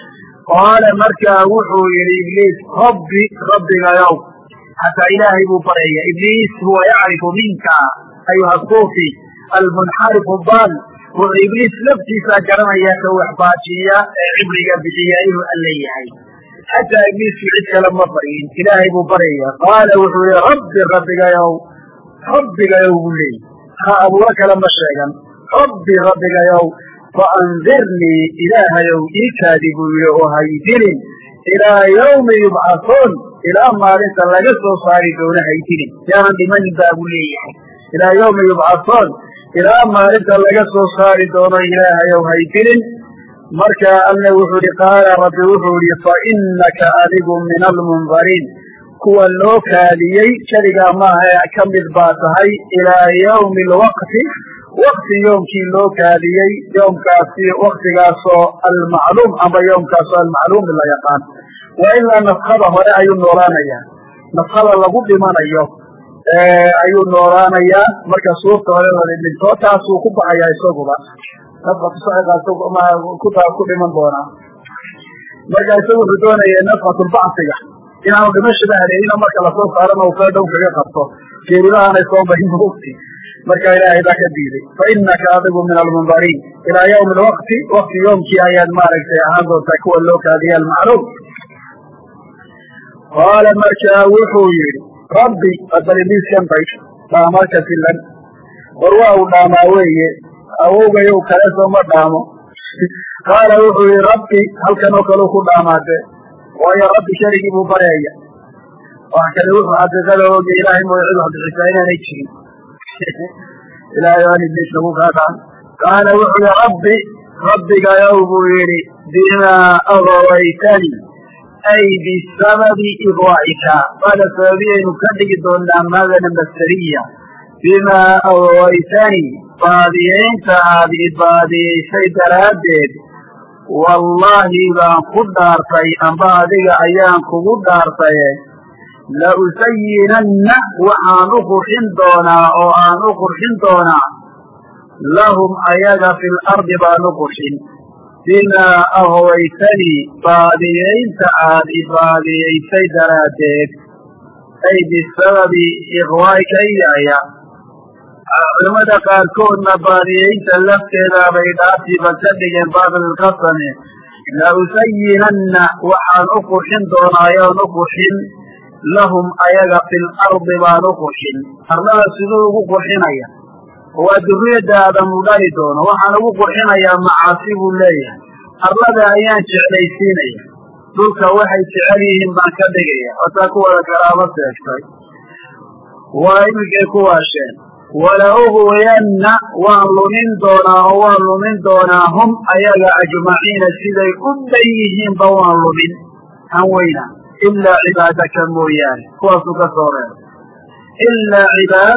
qaala markaa wuxuu yidhi ibliis rabbiga yow xataa ilaahay buu baraya ibliis huwa yacrifu minka ayuha suufi almunxarifu daal wuxuu ibliis laftiisaa garanaya ka waxbaajiya ee cibriga bixiya inuu alle yahay xataa ibliisku cid kale ma baryin ilaahay buu baraya qaala wuxuu yihi rabbigayow buu leeyay ha abuuro kale ma sheegan rabbigayow faandirnii ilaahayow ii kaadi buu yihi oo haydirin ilaa yawmi yubcathuun ilaa maalinta laga soo saari doono haydirin yaanan dhimanin baa buu leeyahay ilaa yawmi yubcathuun ilaa maalinta laga soo saari doono ilaahayow haydirin markaa alle wuxuu ihi qaala rabbi wuxuu ihi fainaka adigu min almundariin kuwa loo kaadiyey keligaa maaha ka mid baa tahay ilaa yawmi alwaqti wakti yoomkii loo kaadiyey yoomkaasi waktigaasoo almacluum amba yoomkaasoo almacluum la yaqaan waa ilaa nafkada hore ayuu noolaanayaa nafkada lagu dhimanayo ayuu noolaanayaa marka suurta hore wada dhinto taasuu ku baxayaa isaguba ku dhiman doonaa marka isagu wuxuu doonaya nafkatulbacsiga inaanu dhimashada haleelina marka lasoo saarana uu kala dhow kaga qabto geeridahaanay soo bahin mugti marka ilaahay baa ka diiday fainaka adigu min almundariin ilaa yawmi alwaqti wakti yoomkii ayaad maaragtay ahaan doontaa kuwa loo kaadiya almacluum qaala markaa wuxuu yidhi rabbi bal ibliiskan bay dhaamarka filan war waa uu dhaamaa weeye awowgayow kale sooma dhaamo qaala wuxuu yihi rabbi halkan oo kale ku dhaamaade waayo rabbi keligii buu bareeya wax kale wuxuu xaqiiqada oge ilaahay mooy cid wax bixisaa inaanay jirin ilaahay aan ibliis lagu kaadaan qaala wuxuu yihi rabbigayow buu yidhi bimaa agawaytani ay bisababi igwaa'ika baada sababiyaynu ka dhigi doonaa maadana masariya bimaa agawaytani baadiyeynta aad ibaadiyeysay daraaddeed wallaahi baan ku dhaartay amba adiga ayaan kugu dhaartaye la usayinanna waxaan u qurxin doonaa oo aan u qurxin doonaa lahum ayaga fi lardi baan u qurxin bimaa ahwaytanii baadiyeynta aad ibaadiyeysay daraaddeed ay bisababi iqwaayka iyaya culamada qaarkoodna baadiyeynta lafteedaabay dhaartiiba ka dhigeen bacdalqasame la usayinanna waxaan u qurxin doonaayoon u qurxin lahum ayaga fi lardi baan u qurxin arlada siduu ugu qurxinaya waa duriyadda aadamu dhali doono waxaan ugu qurxinayaa macaasi buu leeyahay arlada ayaan jeclaysiinaya dhulka waxay jecel yihiin baan ka dhigaya otaa kuwada karaabo seegtay waa iminkay ku waasheen wala ughwiyanna waan lumin doonaa oo waan lumin doonaa hum ayaga ajmaciina siday u dhan yihiinba waan lumin han weyna ilaa cibaadaka mooyaane kuwaasuu ka soo reebay ilaa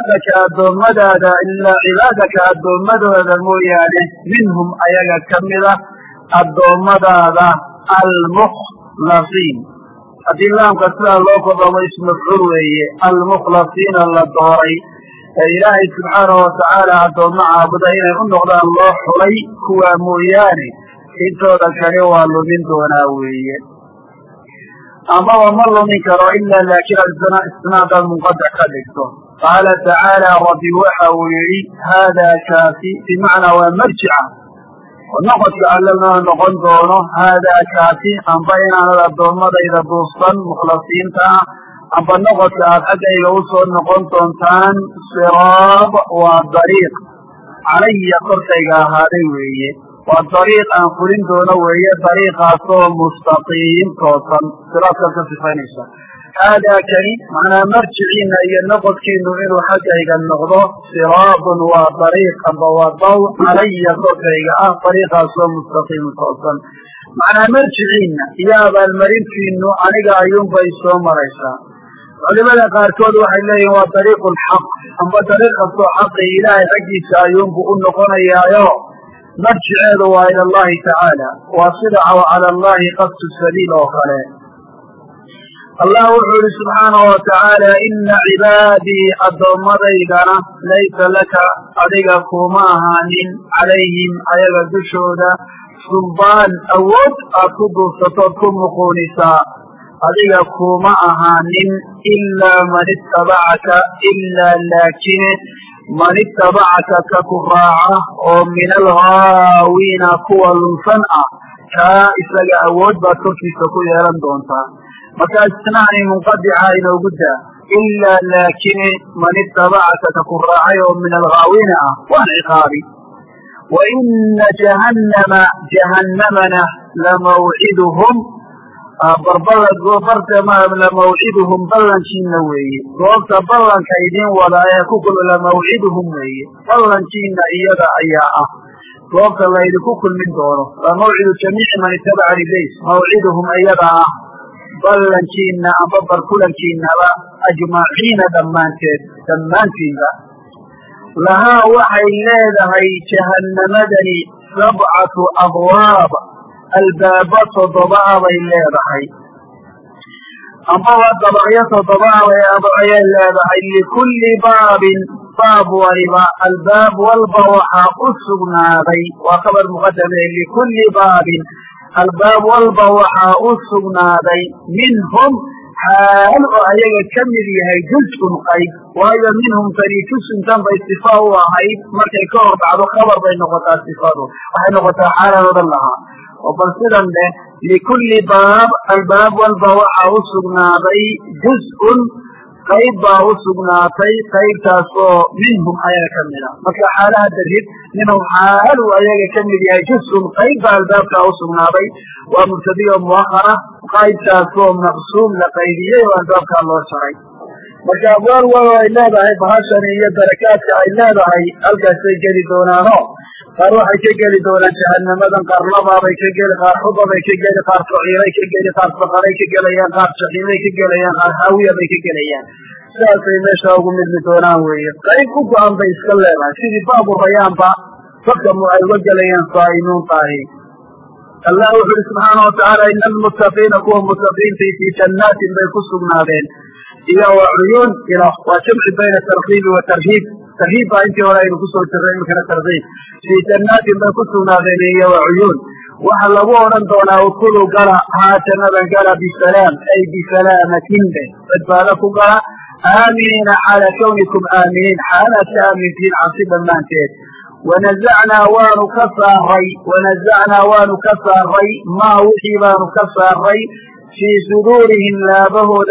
cibaadaka addoommadooda mooyaane minhum ayaga ka mida addoommadaada almukhlasiin haddii laamka sidaa loo kodamo ismafcuul weeye almukhlasiina la dooray ee ilaahay subxaanahu watacaala addoommo caabuda inay u noqdaan loo xulay kuwaa mooyaane intooda kale waa lumin doonaa weeye amaba ma lumin karo ilaa laakiin isnaadaad munqadac ka dhigto qaala tacaala rabbi waxa uu yidhi haadaa kaasi bimacnaa waa marjica noqodka allana noqon doono haadaa kaasi amba inaanad addoommadayda duustan mukhlasiinta ah amba noqodka aad xaggayga u soo noqon doontaan siraab waa dariiq calaya korkayga ahaaday weeye waa dariiq aan fulin doono weeye dariiqaasoo mustaqiim toosan siraadkaad ka sifaynaysa haadaa kani macnaa marjiciina iyo noqodkiinu inuu xaggayga noqdo siraabun waa dariiq amba waa daw calaya korkayga ah dariiqaasoo mustaqiim toosan macnaa marjiciina iyo abaalmarintiinu aniga ayuunbay soo maraysaa culimada qaarkood waxay leeyihin waa dariiqu lxaq amba dariiq kastoo xaqi ilaahay xaggiisa ayuunbu u noqonayaayo marjiceedu waa ila allahi tacaala waa sida cala allahi qasdu sabiil oo kale allah wuxuu yihi subxaanahu watacaala ina cibaadii addoomadaydana laysa laka adiga kuma ahaanin calayhim ayaga dushooda suldaan awood aad ku duubsatood ku muquunisaa adiga kuma ahaanin ilaa man ittabacaka ilaa laakine man ittabacaka ka ku raaca oo min alghaawiina kuwa lunsan ah kaa isaga awood baad korkiisa ku yeelan doontaa marka isnaani munqadica inoogu daa ilaa laakine man ittabacaka ka ku raacay oo min alghaawiina ah waan ciqaabi wa ina jahannamana lamawciduhum lamawciduhum ballankiina weeye goobta ballanka idin wada ee ku kulma lamawciduhum weeye ballankiina iyada ayaa ah goobta laydinku kulmin doono lamawcidu jamiici man itabaca libays mawciduhum iyada ah ballankiina amba barkulankiinaba ajmaciina dhammaantiinba lahaa waxay leedahay jahannamadani 7 abwaab albaaba 7 bay leedahay ambaba dabaqyo 7 ayay leedahay likulli baabin baab waliba albaab walba waxaa u sugnaaday waa khabar muqadame likulli baabin albaab walba waxaa u sugnaaday minhum xaal oo ayaga ka mid yahay juzun qayb waayo minhum tani jusuntan bay sifa u ahayd markay ka hor dhacdo khabar bay noqotaa sifadu waxay noqotaa xaalan odhan lahaa oo bal sidan leh likulli baab albaab walba waxaa u sugnaaday juzun qayb baa u sugnaatay qaybtaas oo minhum ayaga ka mida marka xaalaha darhib minhum xaal uu ayaga ka mid yahay juzun qayb baa albaabkaa u sugnaaday waa mubtadiyo muakhara qaybtaas oo maqsuum la qaydiyey oo albaabkaa loo sharay marka abwaal walo ay leedahay bahashani iyo darakaadka ay leedahay halkaasay geli doonaano qaar waxay ka geli doonaan jahannamadan qaar labaabay ka geli qaar xubabay ka geli qaar saciiray ka geli qaar saqaray ka gelayaan qaar jaxiimay ka gelayaan qaar haawiya bay ka gelayaan sidaasay meesha ugu midmi doonaan weeye qayb u go-an bay iska leedahay sidii baabu rayaanba dadka ay uga gelayaan saa'imuun tahi allah wuxu uhi subxaana watacaala ina almuttaqiina kuwa mutaqiintii fii jannaatin bay ku sugnaadeen iyo wa cuyuun waa jamci bayna tarkiibi wa tarhiib tarhiib baa intii hore aynu kusoo jirray imikana tarkiib fii jannaatin bay ku sugnaadeen iyo wa cuyuun waxa lagu odhan doonaa udkulu gala haa jannadan gala bisalaam ay bisalaamatin be badbaado ku gala aaminiina calaa kawnikum aaminiin xaalaad ka aamintiin cabsi dhammaanteed wanazacnaa waanu ka saaray maa wixii baanu ka saaray fii suduurihim laabahooda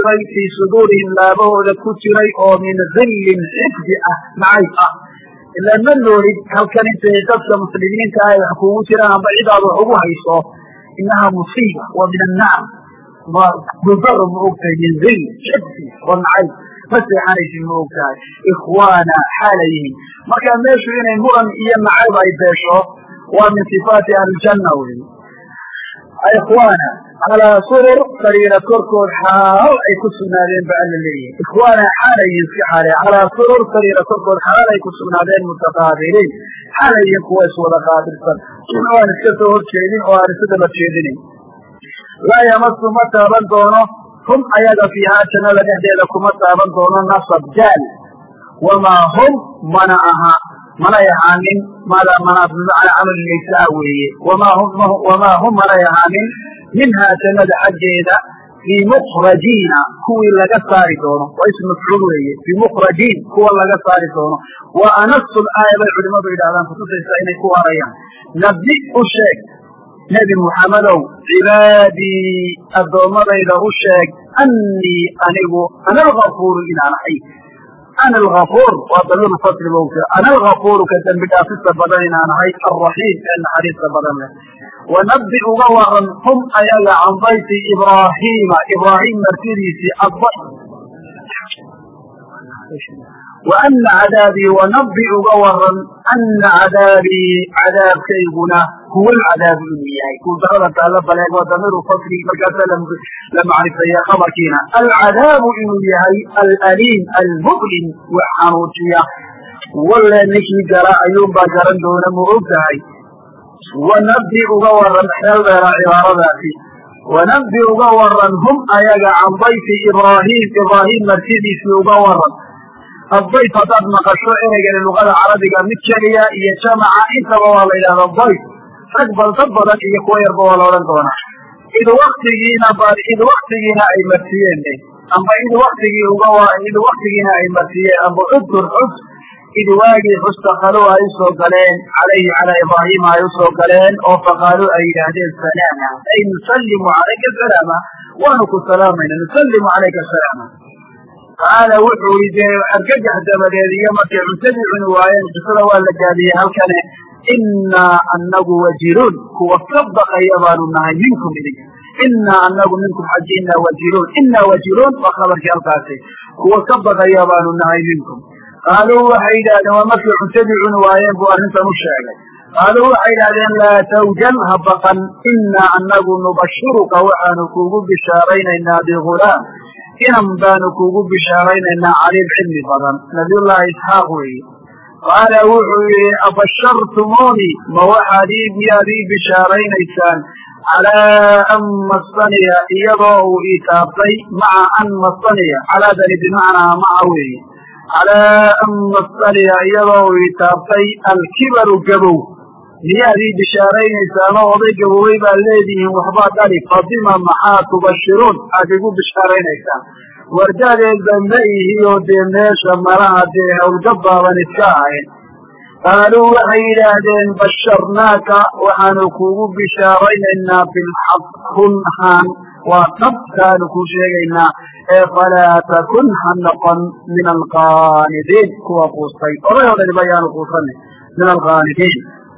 ku jiray oo min hillin xifdi ah nacayb ah ilaa ma noolid halkan intay dadka muslimiinta ay wax kugu jiraan amba cidaad wax ugu hayso inaha musiiba wa min annacam gudar ma ogtahay min hill xifdi oo nacayb ma seexanaysid ma ogtahay ikhwaana xaalayihin marka meeshu inay muran iyo nacayb ay beesho waa min sifaati ahlijanna wey ikhwaana calaa surur sariira korkood xaal ay ku sugnaadeen ba alla leeyahay ikhwaana xaalayihin iska xaale calaa surur sariira korkood xaal ay ku sugnaadeen mutaqaabiliin xaalayihin kuwa iswada qaabilsan oo aan iska soo horjeedin oo aan isu daba jeedinin laa yamasu ma taaban doono hum ayaga fiihaa jannada dhexdeeda kuma taaban doono nasab jaal wamaa hum mana aha manay ahaanin mana bimacnaa camal laysaa weeye wamaa hum manay ahaanin minhaa jannada xaggeeda bimukhrajiina kuwii laga saari doono waa ismu mafcuul weeye bimukhrajiin kuwa laga saari doono wa anasu laaya bay culimadu yidhahdaan kutusaysaa inay ku harayaan nabi u sheeg nebi muxammedow cibaadii addoommadayda u sheeg annii anigu ana algafuuru inaan ahay ana algafuur waa damiiru fasli bowka ana algafuuru ka dembi dhaafista badan inaan ahay alraxiim ee naxariista badan leh wanabi uga waran hum ayaga can bayti ibraahiima ibraahim martidiisii wa ana cadaabii wanabi uga waran ana cadaabii cadaabkayguna huwa alcadaabu inuu yahay kuudarada taala baleeg waa damiiru fasli markaasaa la macrifeeya khabarkiina alcadaabu inuu yahay alaliim almu'lim wax xanuujiya walle ninkii gara ayuunbaa garan doona ma og tahay wanabi uga waran xeel dheera cibaaradaasi wanabi uga waran hum ayaga can dayfi ibraahim martidiisii uga waran addayf haddaad maqasho ereygani luqada carabiga mid keliya iyo jamaca intaba waa la yidhahda dayf rag balda badan iyo kuwa yarba waa la odhan doonaa id waktigiina ay martiyeen amba id waktigiina ay martiyeen amba udkur xus id waagii xustaqaluu ay usoo galeen calayhi calaa ibraahiima ay usoo galeen oo faqaaluu ay yidhaahdeen salaama ay nusallimu calayka salaama waanu ku salaamayna nusallimu calayka salaama qaala wuxuu yii dee argagax dabadeed iyo markay cuntadii cuni waayeen qisada waa la gaadiyey halkane innaa anagu wajiluun kuwa ka baqaya baanu nahay minkum idinka innaa anagu minkum xaggiina wajiluun innaa wajiluun waa khabarkii halkaasi kuwa ka baqaya baanu nahay minkum qaaluu waxay yidhahdeen waa markay cuntadii cuni waayeen buu arrintan u sheegay qaaluu waxay yidhahdeen laa tawjal ha baqan innaa anagu nubashiruka waxaanu kuugu bishaaraynaynaa bigulaam inan baanu kuugu bishaaraynaynaa caliim cilmi badan nabiyullaahi isxaaq weeye qaala wuxuu yihi abashartumuuni ma waxaad miyaad ii bishaaraynaysaan calaa an masaniya iyadoo uu ii taabtay maca an masaniya calaadani bimacnaa maca weeye calaa an masaniya iyadoo uu ii taabtay alkibaru gabow miyaad ii bishaaraynaysaanoo oday gabowey baad leedihiin waxbaa dhali fabima maxaa tubashiruun aad igu bishaaraynaysaan wardadeedba ma ihioo dee meesha malaha dee hawlgabaaban iska ahayn qaaluu waxay yidhaahdeen basharnaaka waxaanu kuugu bishaaraynaynaa bilxaq run ahaan waa tabkaanu kuu sheegaynaa ee falaa takun ha noqon min alqaanidiin kuwa quustay oday o dhaniba ayaanu quusanay min alqaanidiin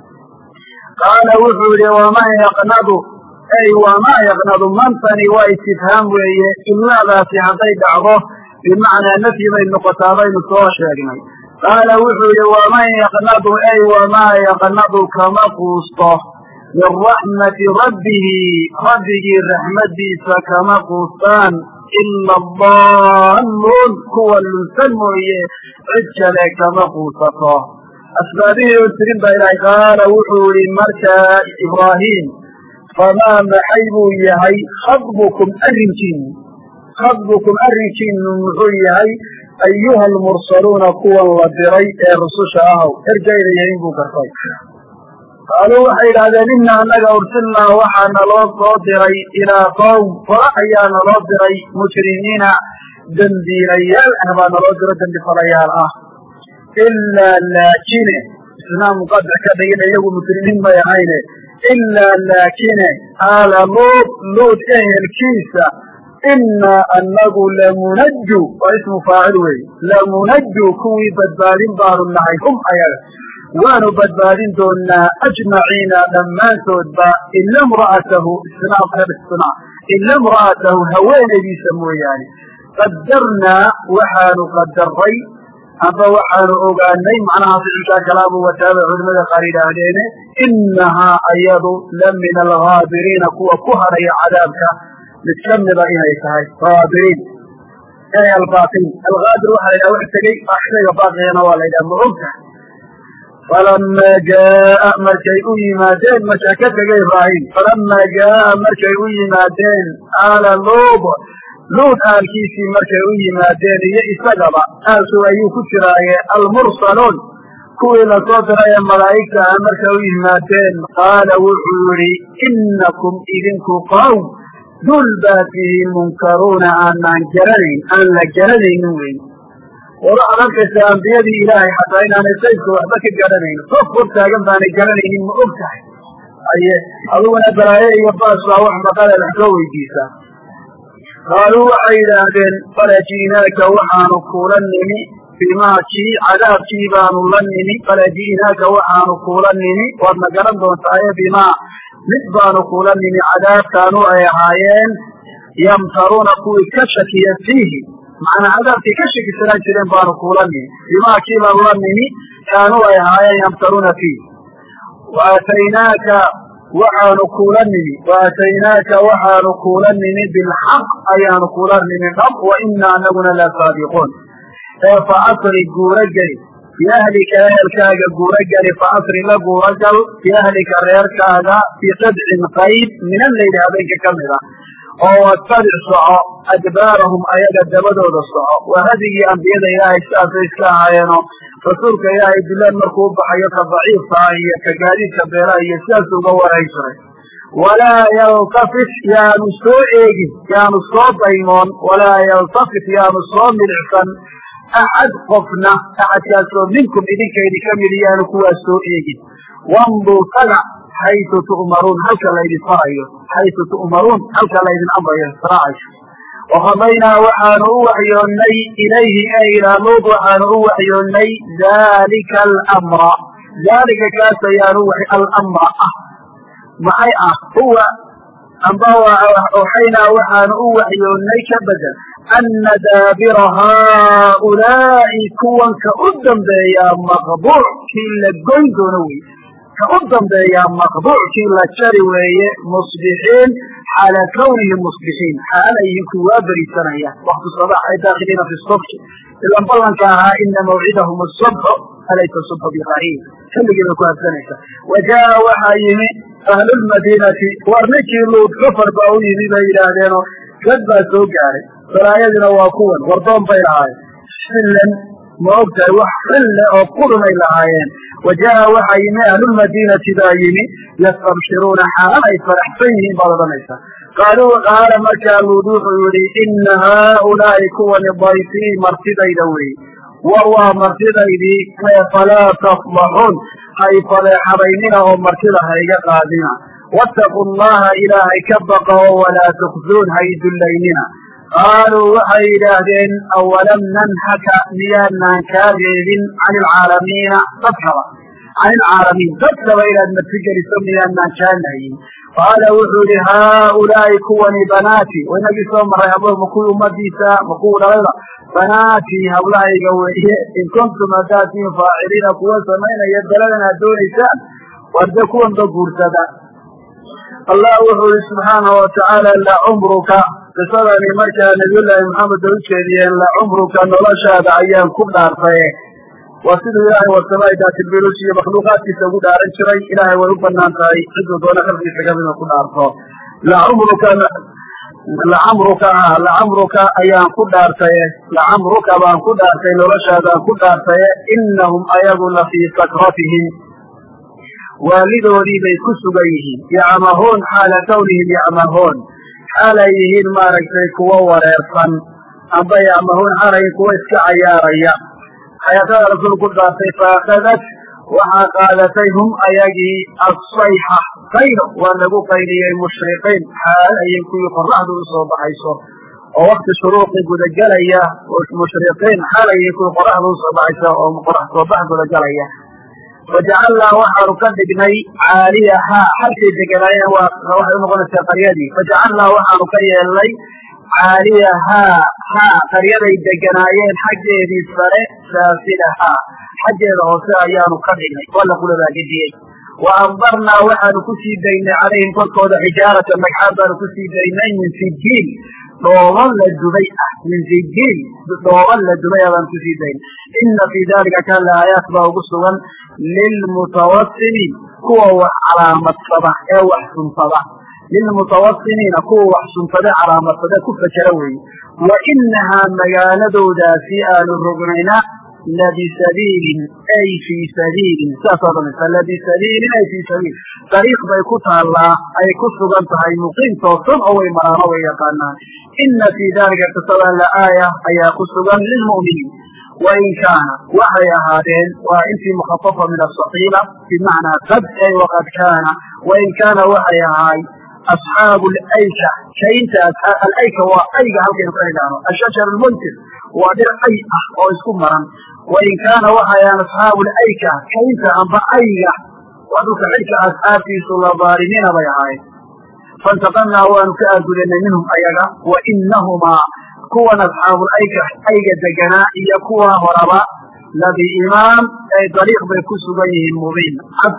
qaala wuxuu yihi waman yaqnadu ay wamaa yaqnadu mantani waa istifhaam weeye ilaadaasi hadday dhacdo bimacnaa nafyi bay noqotaa baynu soo sheegnay qaala wuxuu yihi waman yaqnadu ay wamaa yaqnadu kama quusto min raxmati rabbihi rabbigii raxmadiisa kama quustaan ila adaalluun kuwa lunsan mooye cid kale kama quusato asbaabihii u tirin baa ilahay qaala wuxuu yihi markaa ibraahim famaa maxay buu yahay khadbukum arrinkiinu muxuu yahay ayuha almursaluuna kuwan la diray ee rususha ahow ergayda yahin buu gartay qaaluu waxay yidhahdeen ina annaga ursilnaa waxaa naloo soo diray ilaa qowm fala ayaa naloo diray mujrimiina dembiilayaal ah baa naloo diro dembifalayaal ah ilaa laakine isnaa muqadac ka dhigin iyagu mujrimiin may ahayne ilaa laakine aala luud ehelkiisa inaa anagu lamunaju waa ismu faacil wey lamunaju kuwii badbaadin baanu nahay hum ayaga waanu badbaadin doonaa ajmaciina dhammaantoodba ila imra'atahu haweenaydiisa mooyaane qadarnaa waxaanu qadaray amba waxaanu ogaanay macnaha ficilkaa kalaamu wataaba culimada qaar yidhaahdeene inahaa ayadu la min alghaabiriina kuwa ku haraya cadaabka mid ka mida inay tahay haabiriin ay albaaqiin alghaabir waxaa la yidhaha wax tegey shayga baaqigana waa la yidhaha ma ogtahay falamaa jaaa markay u yimaadeen markaa ka tegay ibraahim falamaa jaaa markay u yimaadeen aala luud aalkiisii markay u yimaadeen iyo isagaba aalku ayuu ku jiraaye almursaluun kuwii lasoo diray ee malaa'igta ah markay u yimaadeen qaala wuxuu yihi inakum idinku qowm dul baa tihiin munkaruuna aan la garanaynin weyn war waxaad arkaysaa ambiyadii ilaahay xataa inaanay saydka waxba ka garanaynin qof hor taagan baanay garanaynin ma og tahay aye adiguna balaaye iyo baas baa wax maqale wax ka weydiisaa qaaluu waxay yidhaahdeen falaji'naaka waxaanu kula nimi bimaa kii cadaabkii baanu la nimi falaji'naaka waxaanu kula nimi waadna garan doontaaye bimaa mid baanu kula nimi cadaabkaanu ay ahaayeen yamtaruuna kuwii ka shakiya fiihi macnaa cadaabkii ka shakisanaan jireen baanu kula nimi bimaa kii baanu la nimi kaanuu ay ahaayeen yamtaruuna fiihi waataynaaka waxaanu kula nimi bilxaq ayaanu kula nimi dhab wa ina anaguna la saadiquun ee fa asri guurageli biahlika ehelkaaga guurageli fa asri la guuragal biahlika reerkaaga biqidcin qayb min alleyli habeenka ka mida oo wattabic soco adbaarahum ayaga dabadooda soco waa hadigii ambiyada ilaahay sidaasay iska ahaayeeno رسولك يا إبلان مركوب حياة ضعيف صاحية كجاريك بلاي سياس ووريشري ولا يلتفت يا نسوئي يا نسوء ضيمون ولا يلتفت يا نسوء ملعفا أحد قفنا أحد ياسو منكم إذن كيدي كمليان كوا سوئي وانظر طلع حيث تؤمرون هلك لا يدفعي حيث تؤمرون هلك لا يدفع يسرعش وقضينا وحانه وحيوني إليه أي إلى لوط وحانه وحيوني ذلك الأمر ذلك كاسيان الأمر معي هو أنبوا وحينا وحانه وحيوني كبدا أن دابر هؤلاء كوان كأدم بيا مقبوع كلا قندنوي كأدم بيا مقبوع كلا شروي مصبحين على كونهم مصبحين حال يكوا بريسانية وقت الصباح داخلين في الصبح إلا انطلن كاها إن موعدهم الصبح أليس الصبح بغريب كم يجب أن سنة وجاء وحيهم أهل المدينة ورنكي لوط كفر باويه بيلادينه كذبا سوقاري فلا يدنا واقوا وردون بيلعاي حلا موقتا وحلا وقرنا إلعايين وجاء وحيهم أهل المدينة دايمي يستبشرون حالا فرحسينهم بلدنيسا قال مكا الوضوح يري إن هؤلاء كون الضيفي مرتدي دوري وهو مرتدي فلا تفضحون أي فلا حبيننا ومرتدى هيا قادنا واتقوا الله إلهي كبقوا ولا تخزون هيد الليلنا قالوا وحي لهدين أولم ننحك لأننا كاذب عن العالمين تفهر عن العالمين تفهر إلى المتجر سمي أننا كانين قال وحول هؤلاء كوني بناتي والنبي صلى الله عليه وسلم مكول مديسة مكول غيره بناتي هؤلاء قويه إن كنتم أتاتين فاعلين قوة سمين يدلنا دون إساء وارجكون بقور سدا الله وحول سبحانه وتعالى لعمرك تصدني مركا نبي الله محمد الشهدين لعمرك نرشاد أيام كبار فيه وصل الله والسماء ذات البيروسية مخلوقات تسود على الشري إلهي وربنا أنتهي حدو دون خلق الحجابين وكل أرضه لعمرك أيام كدار فيه لعمرك بان كدار فيه نرشاد كدار فيه إنهم أيضا في سكرتهم والدوا لي بيكسوا بيه يعمهون حال كونهم يعمهون حال يهين ما رجلك ووريصا أبا يعمهون حال يكوى اسكعياريا حياة رسول قدر فأخذت وقالتهم أيجي الصيحة خير ونقول قيلي المشرقين حال يكون يقرأه بصوب حيصور ووقت شروق قد جليا والمشرقين حال يكون يقرأه بصوب حيصور ومقرأه بصوب جليا وجعلنا وحر كذبني عاليها حتى تجنايا وروح نقول السفريدي فجعلنا وحر كيلي عاليها قريبا تجنايا حق ذي الفرق سافلها حق الغساء يا نقدني ولا قول ذاك دي وأنظرنا وحر كسي بين عليهم فقد حجارة مكحابا كسي بينين من سجين ضوال الدبيئة من سجين ضوال الدبيئة من كسي بين إن في ذلك كان لآيات بأغسوا للمتوسمين هو علامة صباح أو أحسن صباح للمتوسمين هو أحسن صباح علامة صباح كفة شروي وإنها مجالد دافئة للرجنين الذي سبيل أي في سبيل سافرنا فالذي سبيل أي في سبيل طريق بيكوتها الله أي كسر أنتها مقيم توصل أو إمرار ويقانا إن في ذلك تصل لآية أي كسر للمؤمنين وإن كان وحي هذين وإن في مخففة من الصقيلة بمعنى قد أي وقد كان وإن كان وحي هاي أصحاب الأيكة كينت الأيكة وأيكة هل كيف أيضا الشجر المنتر ودر أيكة وإسكمرا وإن كان وحي أصحاب الأيكة كينت أنبا أيكة وأدوك الأيكة أصحاب في صلابارمين بيهاي فانتقلنا وأنكأت لنا منهم أيكة وإنهما كون أصحاب الأيكة دجناء يكوها هربا الذي إمام أي طريق بيكسو بيه مبين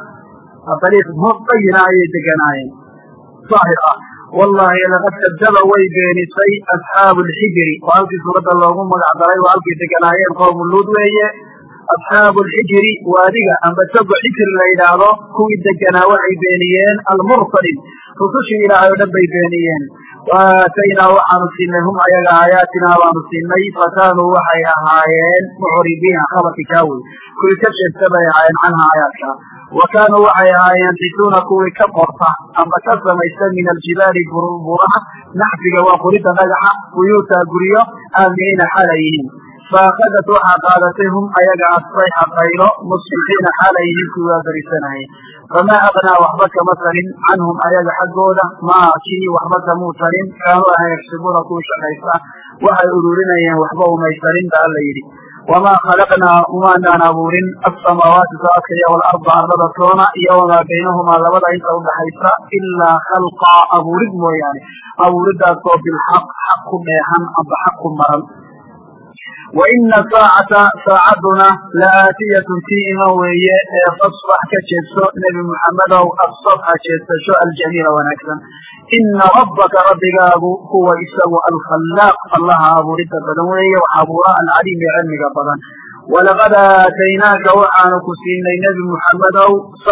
الطريق مبين أي دجناء ظاهرة والله لقد كذب ويبين سي أصحاب الحجر وألك سورة اللهم العبرين وألك دجناء قوم اللود وهي أصحاب الحجر وادقة أن بتبع حجر الإلهة كوي دجناء وعيبينيين المرسلين خصوصي إلى عيون بيبينيين وآتينا وحن سنهم أيها آياتنا ونسني فكانوا وحي أهايين معربين خبط كاوي كل كبش السبع عنها آياتها وكانوا وحي أهايين تكون كوي كبرطة أما كسر يسمى من الجبال برها نحفق وقريت نجحة ويوتا قرية آمين حاليهم فأخذت وحقالتهم أيها الصيحة خيرا مصبحين حاليهم كوا برسنين فما أغنى وحبك مثل عنهم أيها حقودا ما شيء وحبك موسر كانوا يحسبون كوش حيثا وهي أولورنا وحبه ميسرين بأليل وما خلقنا وما نابور السماوات ساكية والأرض عرضتنا يوما بينهما لبدا يسعود حيثا إلا خلق أبورد موياني أبورد أصوب الحق حق ميحن أب حق مرم وإن ساعتنا لآتية في إموية فاصبح كشيسو نبي محمد أو الصبح كشيسو الجميل ونكسا إن ربك ربك هو إسوا الخلاق الله أبو رد بنوية وحبوراء العليم علمك فضا ولقد آتيناك وعنك سيني نبي محمد أو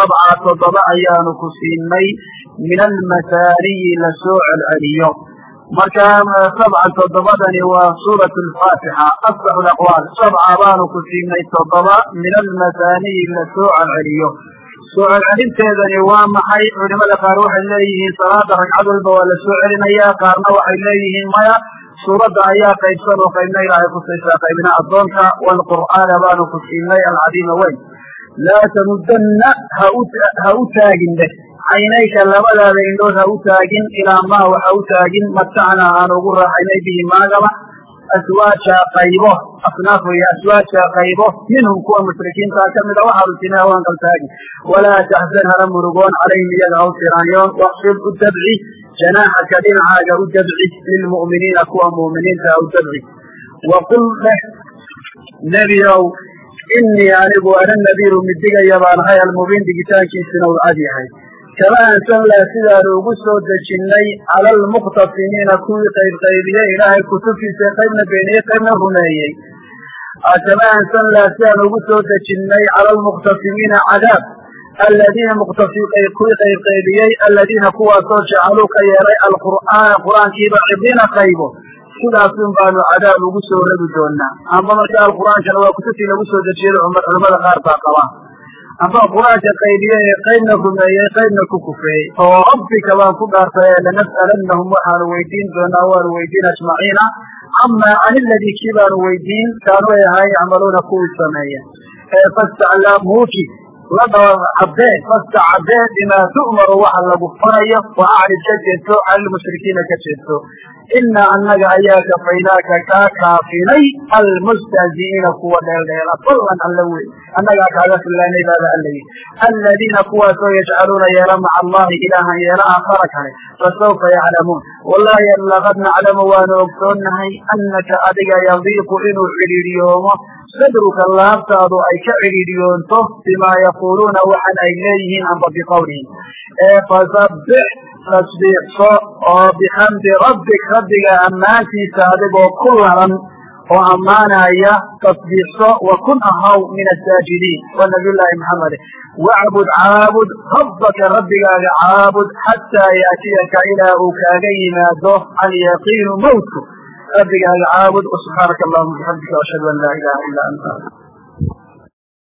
7 أيانك سيني من المثاني لسوع العليم مركام 7 وسورة الفاتحة أصبح الأقوال 7 بانك سيني 7 من المثاني لسوع العليم سوع العليم تيذني وامحي علماء قاروح إليه صلاة ركعة البوال سوع العليم قارنا وحي إليه ميا سورة آيات قيبسان وقيمنا إلى قصيصة قيبنا الضنك والقرآن بانك سيني العظيم وين لا تمدن هؤتاجن به عينيك لبدا بإندوز هؤتاجن إلى ما وحؤتاجن متعنا عن أقول عيني به ما جمع أسواج قيبه أصنافه أسواج قيبه منهم كوا مشركين فأكمل وحر السناء وانقلتاجن ولا تحزن هرم رقون عليهم يدعو سرانيون واخفض التبعي جناحك للعاج التبعي للمؤمنين كوا مؤمنين التبعي وقل له نبي إني أعرف أن النبي مدق يبان هاي المبين دقيتان كيسنا والعديحي كما أنسلنا سيدا روغسو دجني على المقتصمين كل قيبية إلهي كتب في سيقيمنا بيني قيمنا هنائي كما أنسلنا سيدا روغسو دجني على المقتصمين عذاب الذين مقتصمين كل قيبية الذين قوى جعلوا كيري القرآن كيبا عبين قيبه sidaas baanu cadaab ugu soo rabi doonaa amba marka alquraanka waa kutubtii lagu soo dejiyay culimada qaar baa qaba amba quraanka qaybna rumeeyay qaybna ku kufeeyay oo rabbika waan ku dhaartay lanas'alannahum waxaan weydiin doonaa waan weydiin ajmaciina amma alladhi kibaru weydiin kaanu yahay amaluuna ku sameeya fasta'lamuki لدى عباد فاستعباد بما تؤمر وحل بفرية وأعرض كجدته على المشركين كجدته إن أنك أياك فإناك كافري المستهزئين قوة الليل طلعا اللوي أنك أكادت الله نبادة الليل الذين قوة يجعلون يرى مع الله إلها يرى آخرك عليه فسوف يعلمون والله لقد نعلم ونربطنه أنك أدق يضيق إنه حرير يومه صدرك الله أبتاد أي كعريريون بما يقولون وحن إليهم عن بقولهم فسبح تصبح بحمد ربك أماتي سادق وكلهم وأمانا إياه تصبح وكن أهو من الساجدين والنبي الله محمد واعبد عابد ربك عابد حتى يأتيك إلى أكاغينا ده اليقين موتك ربك عابد وسبحانك اللهم وبحمدك واشهد ان لا اله الا انت